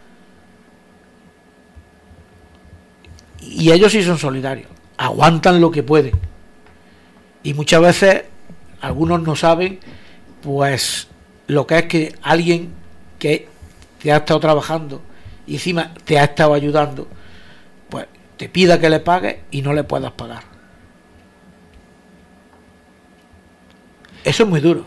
Y ellos sí son solidarios, aguantan lo que pueden, y muchas veces algunos no saben pues lo que es que alguien que te ha estado trabajando y encima te ha estado ayudando, pues te pida que le pagues y no le puedas pagar. Eso es muy duro.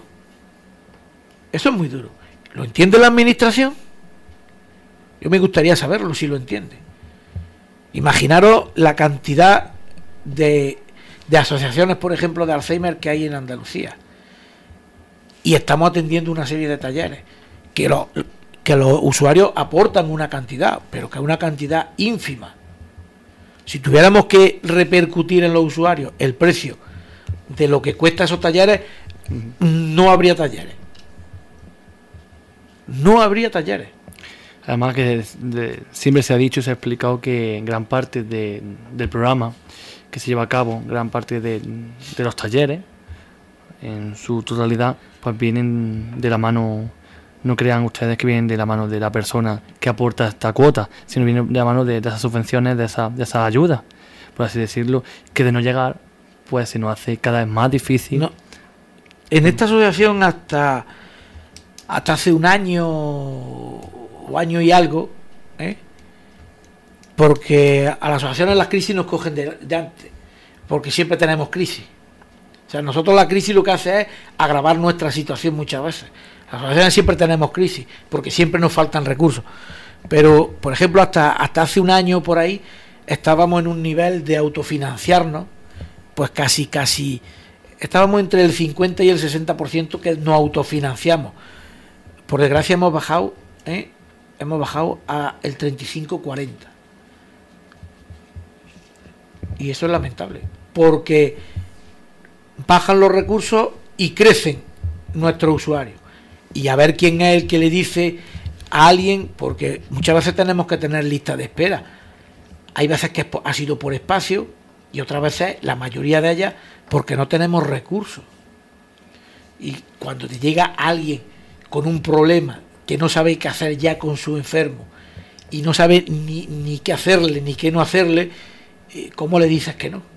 ¿Lo entiende la administración? Yo me gustaría saberlo si lo entiende. Imaginaros la cantidad de asociaciones, por ejemplo, de Alzheimer que hay en Andalucía. Y estamos atendiendo una serie de talleres que los usuarios aportan una cantidad, pero que es una cantidad ínfima. Si tuviéramos que repercutir en los usuarios el precio de lo que cuesta esos talleres, no habría talleres. No habría talleres. Además que siempre se ha dicho y se ha explicado que gran parte del programa que se lleva a cabo, gran parte de los talleres, en su totalidad, pues vienen de la mano, no crean ustedes que vienen de la mano de la persona que aporta esta cuota, sino vienen de la mano de esas subvenciones, de esas ayudas, por así decirlo, que de no llegar, pues se nos hace cada vez más difícil. No. En esta asociación hasta hace un año o año y algo, porque a las asociaciones las crisis nos cogen de antes, porque siempre tenemos crisis. O sea, nosotros la crisis lo que hace es agravar nuestra situación muchas veces. Las asociaciones siempre tenemos crisis, porque siempre nos faltan recursos. Pero, por ejemplo, hasta hace un año por ahí, estábamos en un nivel de autofinanciarnos, pues casi, estábamos entre el 50 y el 60% que nos autofinanciamos. Por desgracia hemos bajado a el 35-40. Y eso es lamentable, porque bajan los recursos y crecen nuestros usuarios. Y a ver quién es el que le dice a alguien, porque muchas veces tenemos que tener lista de espera. Hay veces que ha sido por espacio y otras veces, la mayoría de ellas, porque no tenemos recursos. Y cuando te llega alguien con un problema que no sabe qué hacer ya con su enfermo y no sabe ni qué hacerle ni qué no hacerle, ¿cómo le dices que no?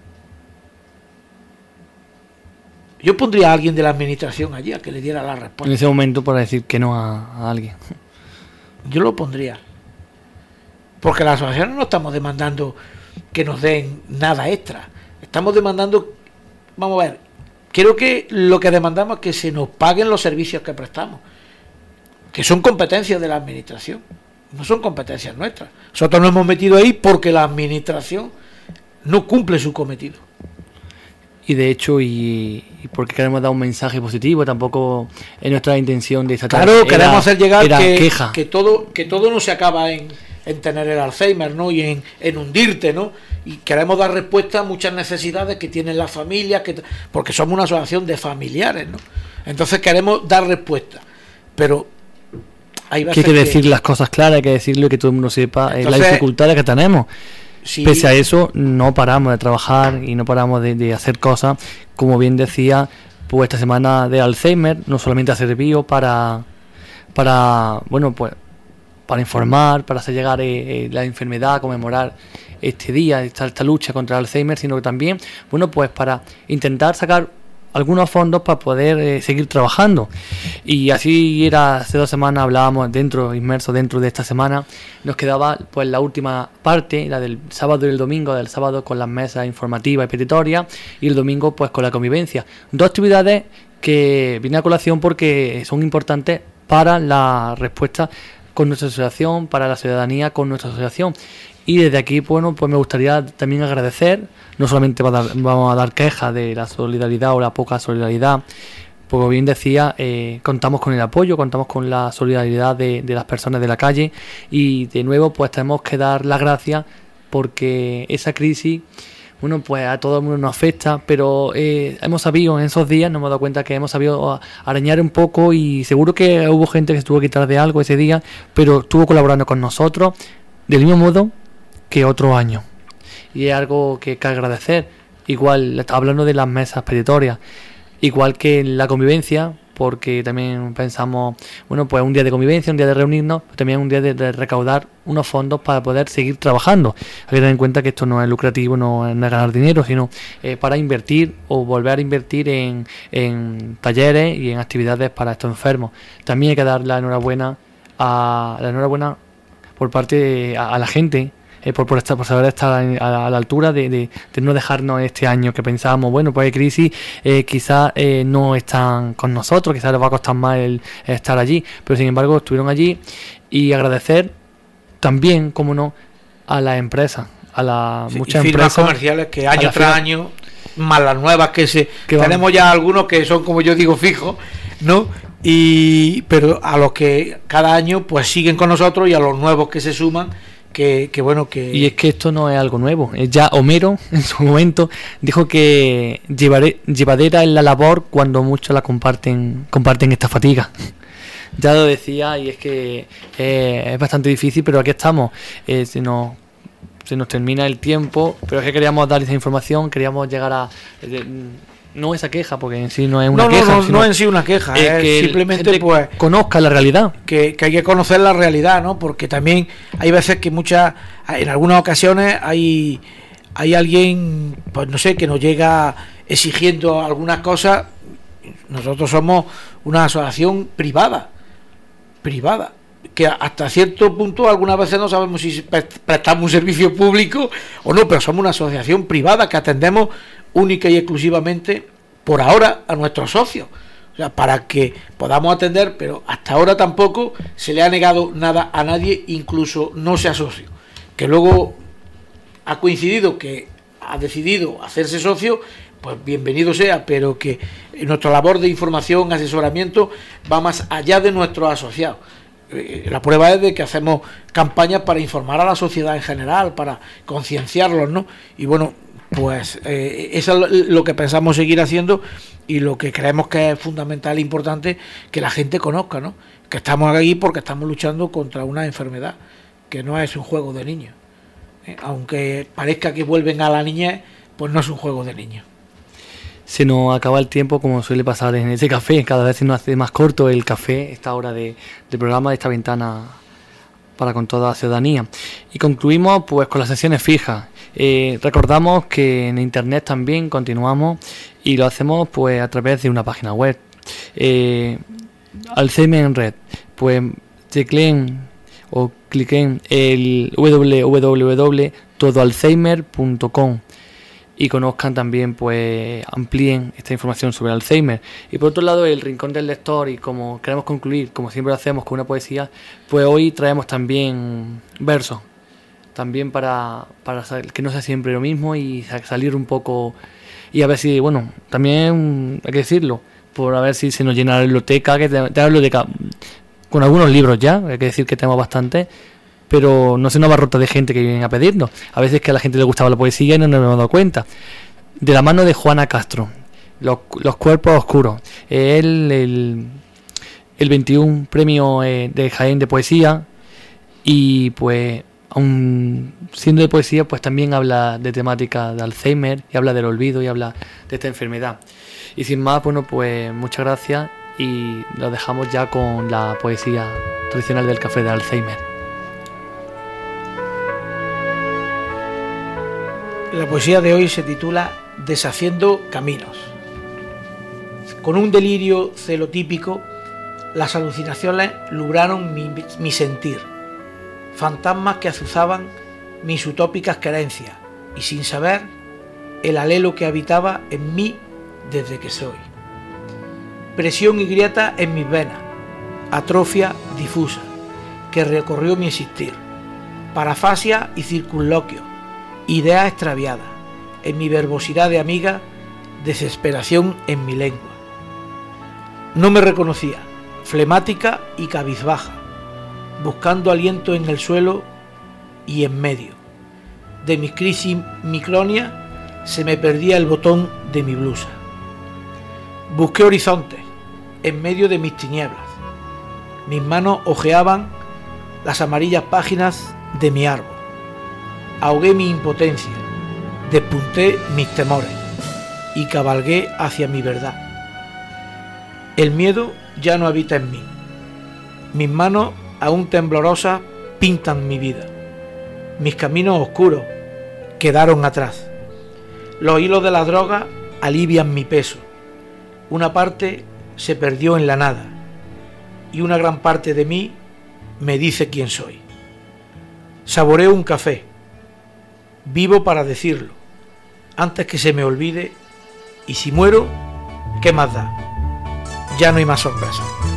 Yo pondría a alguien de la administración allí a que le diera la respuesta. En ese momento para decir que no a alguien. Yo lo pondría. Porque las asociaciones no estamos demandando que nos den nada extra. Estamos demandando, vamos a ver, creo que lo que demandamos es que se nos paguen los servicios que prestamos, que son competencias de la administración, no son competencias nuestras. Nosotros nos hemos metido ahí porque la administración no cumple su cometido. Y de hecho, y porque queremos dar un mensaje positivo, tampoco es nuestra intención de esta tarde. Claro, queremos hacer llegar queja. que todo no se acaba en tener el Alzheimer, ¿no? Y en hundirte, ¿no? Y queremos dar respuesta a muchas necesidades que tienen las familias, porque somos una asociación de familiares, ¿no? Entonces queremos dar respuesta, pero hay veces que hay que decir las cosas claras, hay que decirlo y que todo el mundo sepa. Entonces, las dificultades que tenemos. Sí. Pese a eso, no paramos de trabajar y no paramos de hacer cosas. Como bien decía, pues esta semana de Alzheimer no solamente ha servido para informar, para hacer llegar la enfermedad, conmemorar este día, esta lucha contra el Alzheimer, sino que también, pues para intentar sacar algunos fondos para poder seguir trabajando. Y así era, hace 2 semanas hablábamos inmersos dentro de esta semana, nos quedaba pues la última parte, la del sábado y el domingo, del sábado con las mesas informativas y petitorias y el domingo pues con la convivencia. 2 actividades que vienen a colación porque son importantes para la respuesta con nuestra asociación, para la ciudadanía con nuestra asociación. Y desde aquí, pues me gustaría también agradecer, no solamente vamos a dar quejas de la solidaridad o la poca solidaridad, como bien decía, contamos con el apoyo, contamos con la solidaridad de las personas de la calle y de nuevo pues tenemos que dar las gracias porque esa crisis, pues a todo el mundo nos afecta, pero hemos sabido en esos días, nos hemos dado cuenta que hemos sabido arañar un poco y seguro que hubo gente que estuvo detrás de algo ese día, pero estuvo colaborando con nosotros del mismo modo que otro año. Y es algo que hay que agradecer. Igual, hablando de las mesas petitorias, igual que en la convivencia, porque también pensamos, pues un día de convivencia, un día de reunirnos, también un día de recaudar unos fondos para poder seguir trabajando. Hay que tener en cuenta que esto no es lucrativo, no es ganar dinero, sino para invertir o volver a invertir en talleres y en actividades para estos enfermos. También hay que dar la enhorabuena por parte a la gente, por saber estar a la altura de no dejarnos este año que pensábamos, pues hay crisis, quizás no están con nosotros, quizás les va a costar más el estar allí, pero sin embargo estuvieron allí. Y agradecer también, como no, a las empresas, a las muchas empresas comerciales que año tras año, más las nuevas que tenemos ya algunos que son, como yo digo, fijos, ¿no? Pero a los que cada año pues siguen con nosotros y a los nuevos que se suman bueno, que... Y es que esto no es algo nuevo. Ya Homero, en su momento, dijo que llevadera es la labor cuando muchos la comparten esta fatiga. Ya lo decía, y es que es bastante difícil, pero aquí estamos. Se nos termina el tiempo, pero es que queríamos dar esa información, queríamos llegar a... no esa queja, porque en sí no es una queja. No en sí una queja, es que simplemente pues conozca la realidad. Que hay que conocer la realidad, ¿no? Porque también hay veces que en algunas ocasiones hay alguien, pues no sé, que nos llega exigiendo algunas cosas. Nosotros somos una asociación privada, que hasta cierto punto algunas veces no sabemos si prestamos un servicio público o no, pero somos una asociación privada que atendemos única y exclusivamente por ahora a nuestros socios, o sea, para que podamos atender, pero hasta ahora tampoco se le ha negado nada a nadie, incluso no sea socio, que luego ha coincidido que ha decidido hacerse socio, pues bienvenido sea, pero que nuestra labor de información, asesoramiento va más allá de nuestros asociados. La prueba es de que hacemos campañas para informar a la sociedad en general, para concienciarlos, ¿no? Y bueno, pues eso es lo que pensamos seguir haciendo y lo que creemos que es fundamental e importante que la gente conozca, ¿no? Que estamos aquí porque estamos luchando contra una enfermedad que no es un juego de niños. Aunque parezca que vuelven a la niñez, pues no es un juego de niños. Se nos acaba el tiempo, como suele pasar en ese café, cada vez se nos hace más corto el café, esta hora de programa, de esta ventana para con toda la ciudadanía. Y concluimos pues con las sesiones fijas. Recordamos que en internet también continuamos y lo hacemos pues a través de una página web. Alzheimer en Red, pues tecleen o cliquen el www.todoalzheimer.com y conozcan también, pues amplíen esta información sobre Alzheimer. Y por otro lado, el Rincón del Lector, y como queremos concluir, como siempre lo hacemos, con una poesía, pues hoy traemos también versos, también para que no sea siempre lo mismo y salir un poco, y a ver si, bueno, también hay que decirlo, por a ver si se nos llena la biblioteca, que tenemos la biblioteca con algunos libros ya, hay que decir que tenemos bastante, pero no se nos va rota de gente que viene a pedirnos. A veces que a la gente le gustaba la poesía y no nos hemos dado cuenta. De la mano de Juana Castro, Los cuerpos oscuros. El 21 premio de Jaén de poesía, y pues aun siendo de poesía, pues también habla de temática de Alzheimer, y habla del olvido, y habla de esta enfermedad. Y sin más, bueno, pues muchas gracias, y lo dejamos ya con la poesía tradicional del café de Alzheimer. La poesía de hoy se titula Deshaciendo caminos. Con un delirio celotípico, las alucinaciones lubraron mi sentir, fantasmas que azuzaban mis utópicas querencias, y sin saber el alelo que habitaba en mí desde que soy. Presión y grieta en mis venas, atrofia difusa que recorrió mi existir, parafasia y circunloquio, idea extraviada en mi verbosidad de amiga, desesperación en mi lengua. No me reconocía, flemática y cabizbaja, buscando aliento en el suelo y en medio de mi crisis micronia se me perdía el botón de mi blusa. Busqué horizontes en medio de mis tinieblas, mis manos hojeaban las amarillas páginas de mi árbol. Ahogué mi impotencia, despunté mis temores y cabalgué hacia mi verdad. El miedo ya no habita en mí. Mis manos, aún temblorosas, pintan mi vida. Mis caminos oscuros quedaron atrás. Los hilos de la droga alivian mi peso. Una parte se perdió en la nada y una gran parte de mí me dice quién soy. Saboreo un café. Vivo para decirlo, antes que se me olvide, y si muero, ¿qué más da? Ya no hay más sorpresas.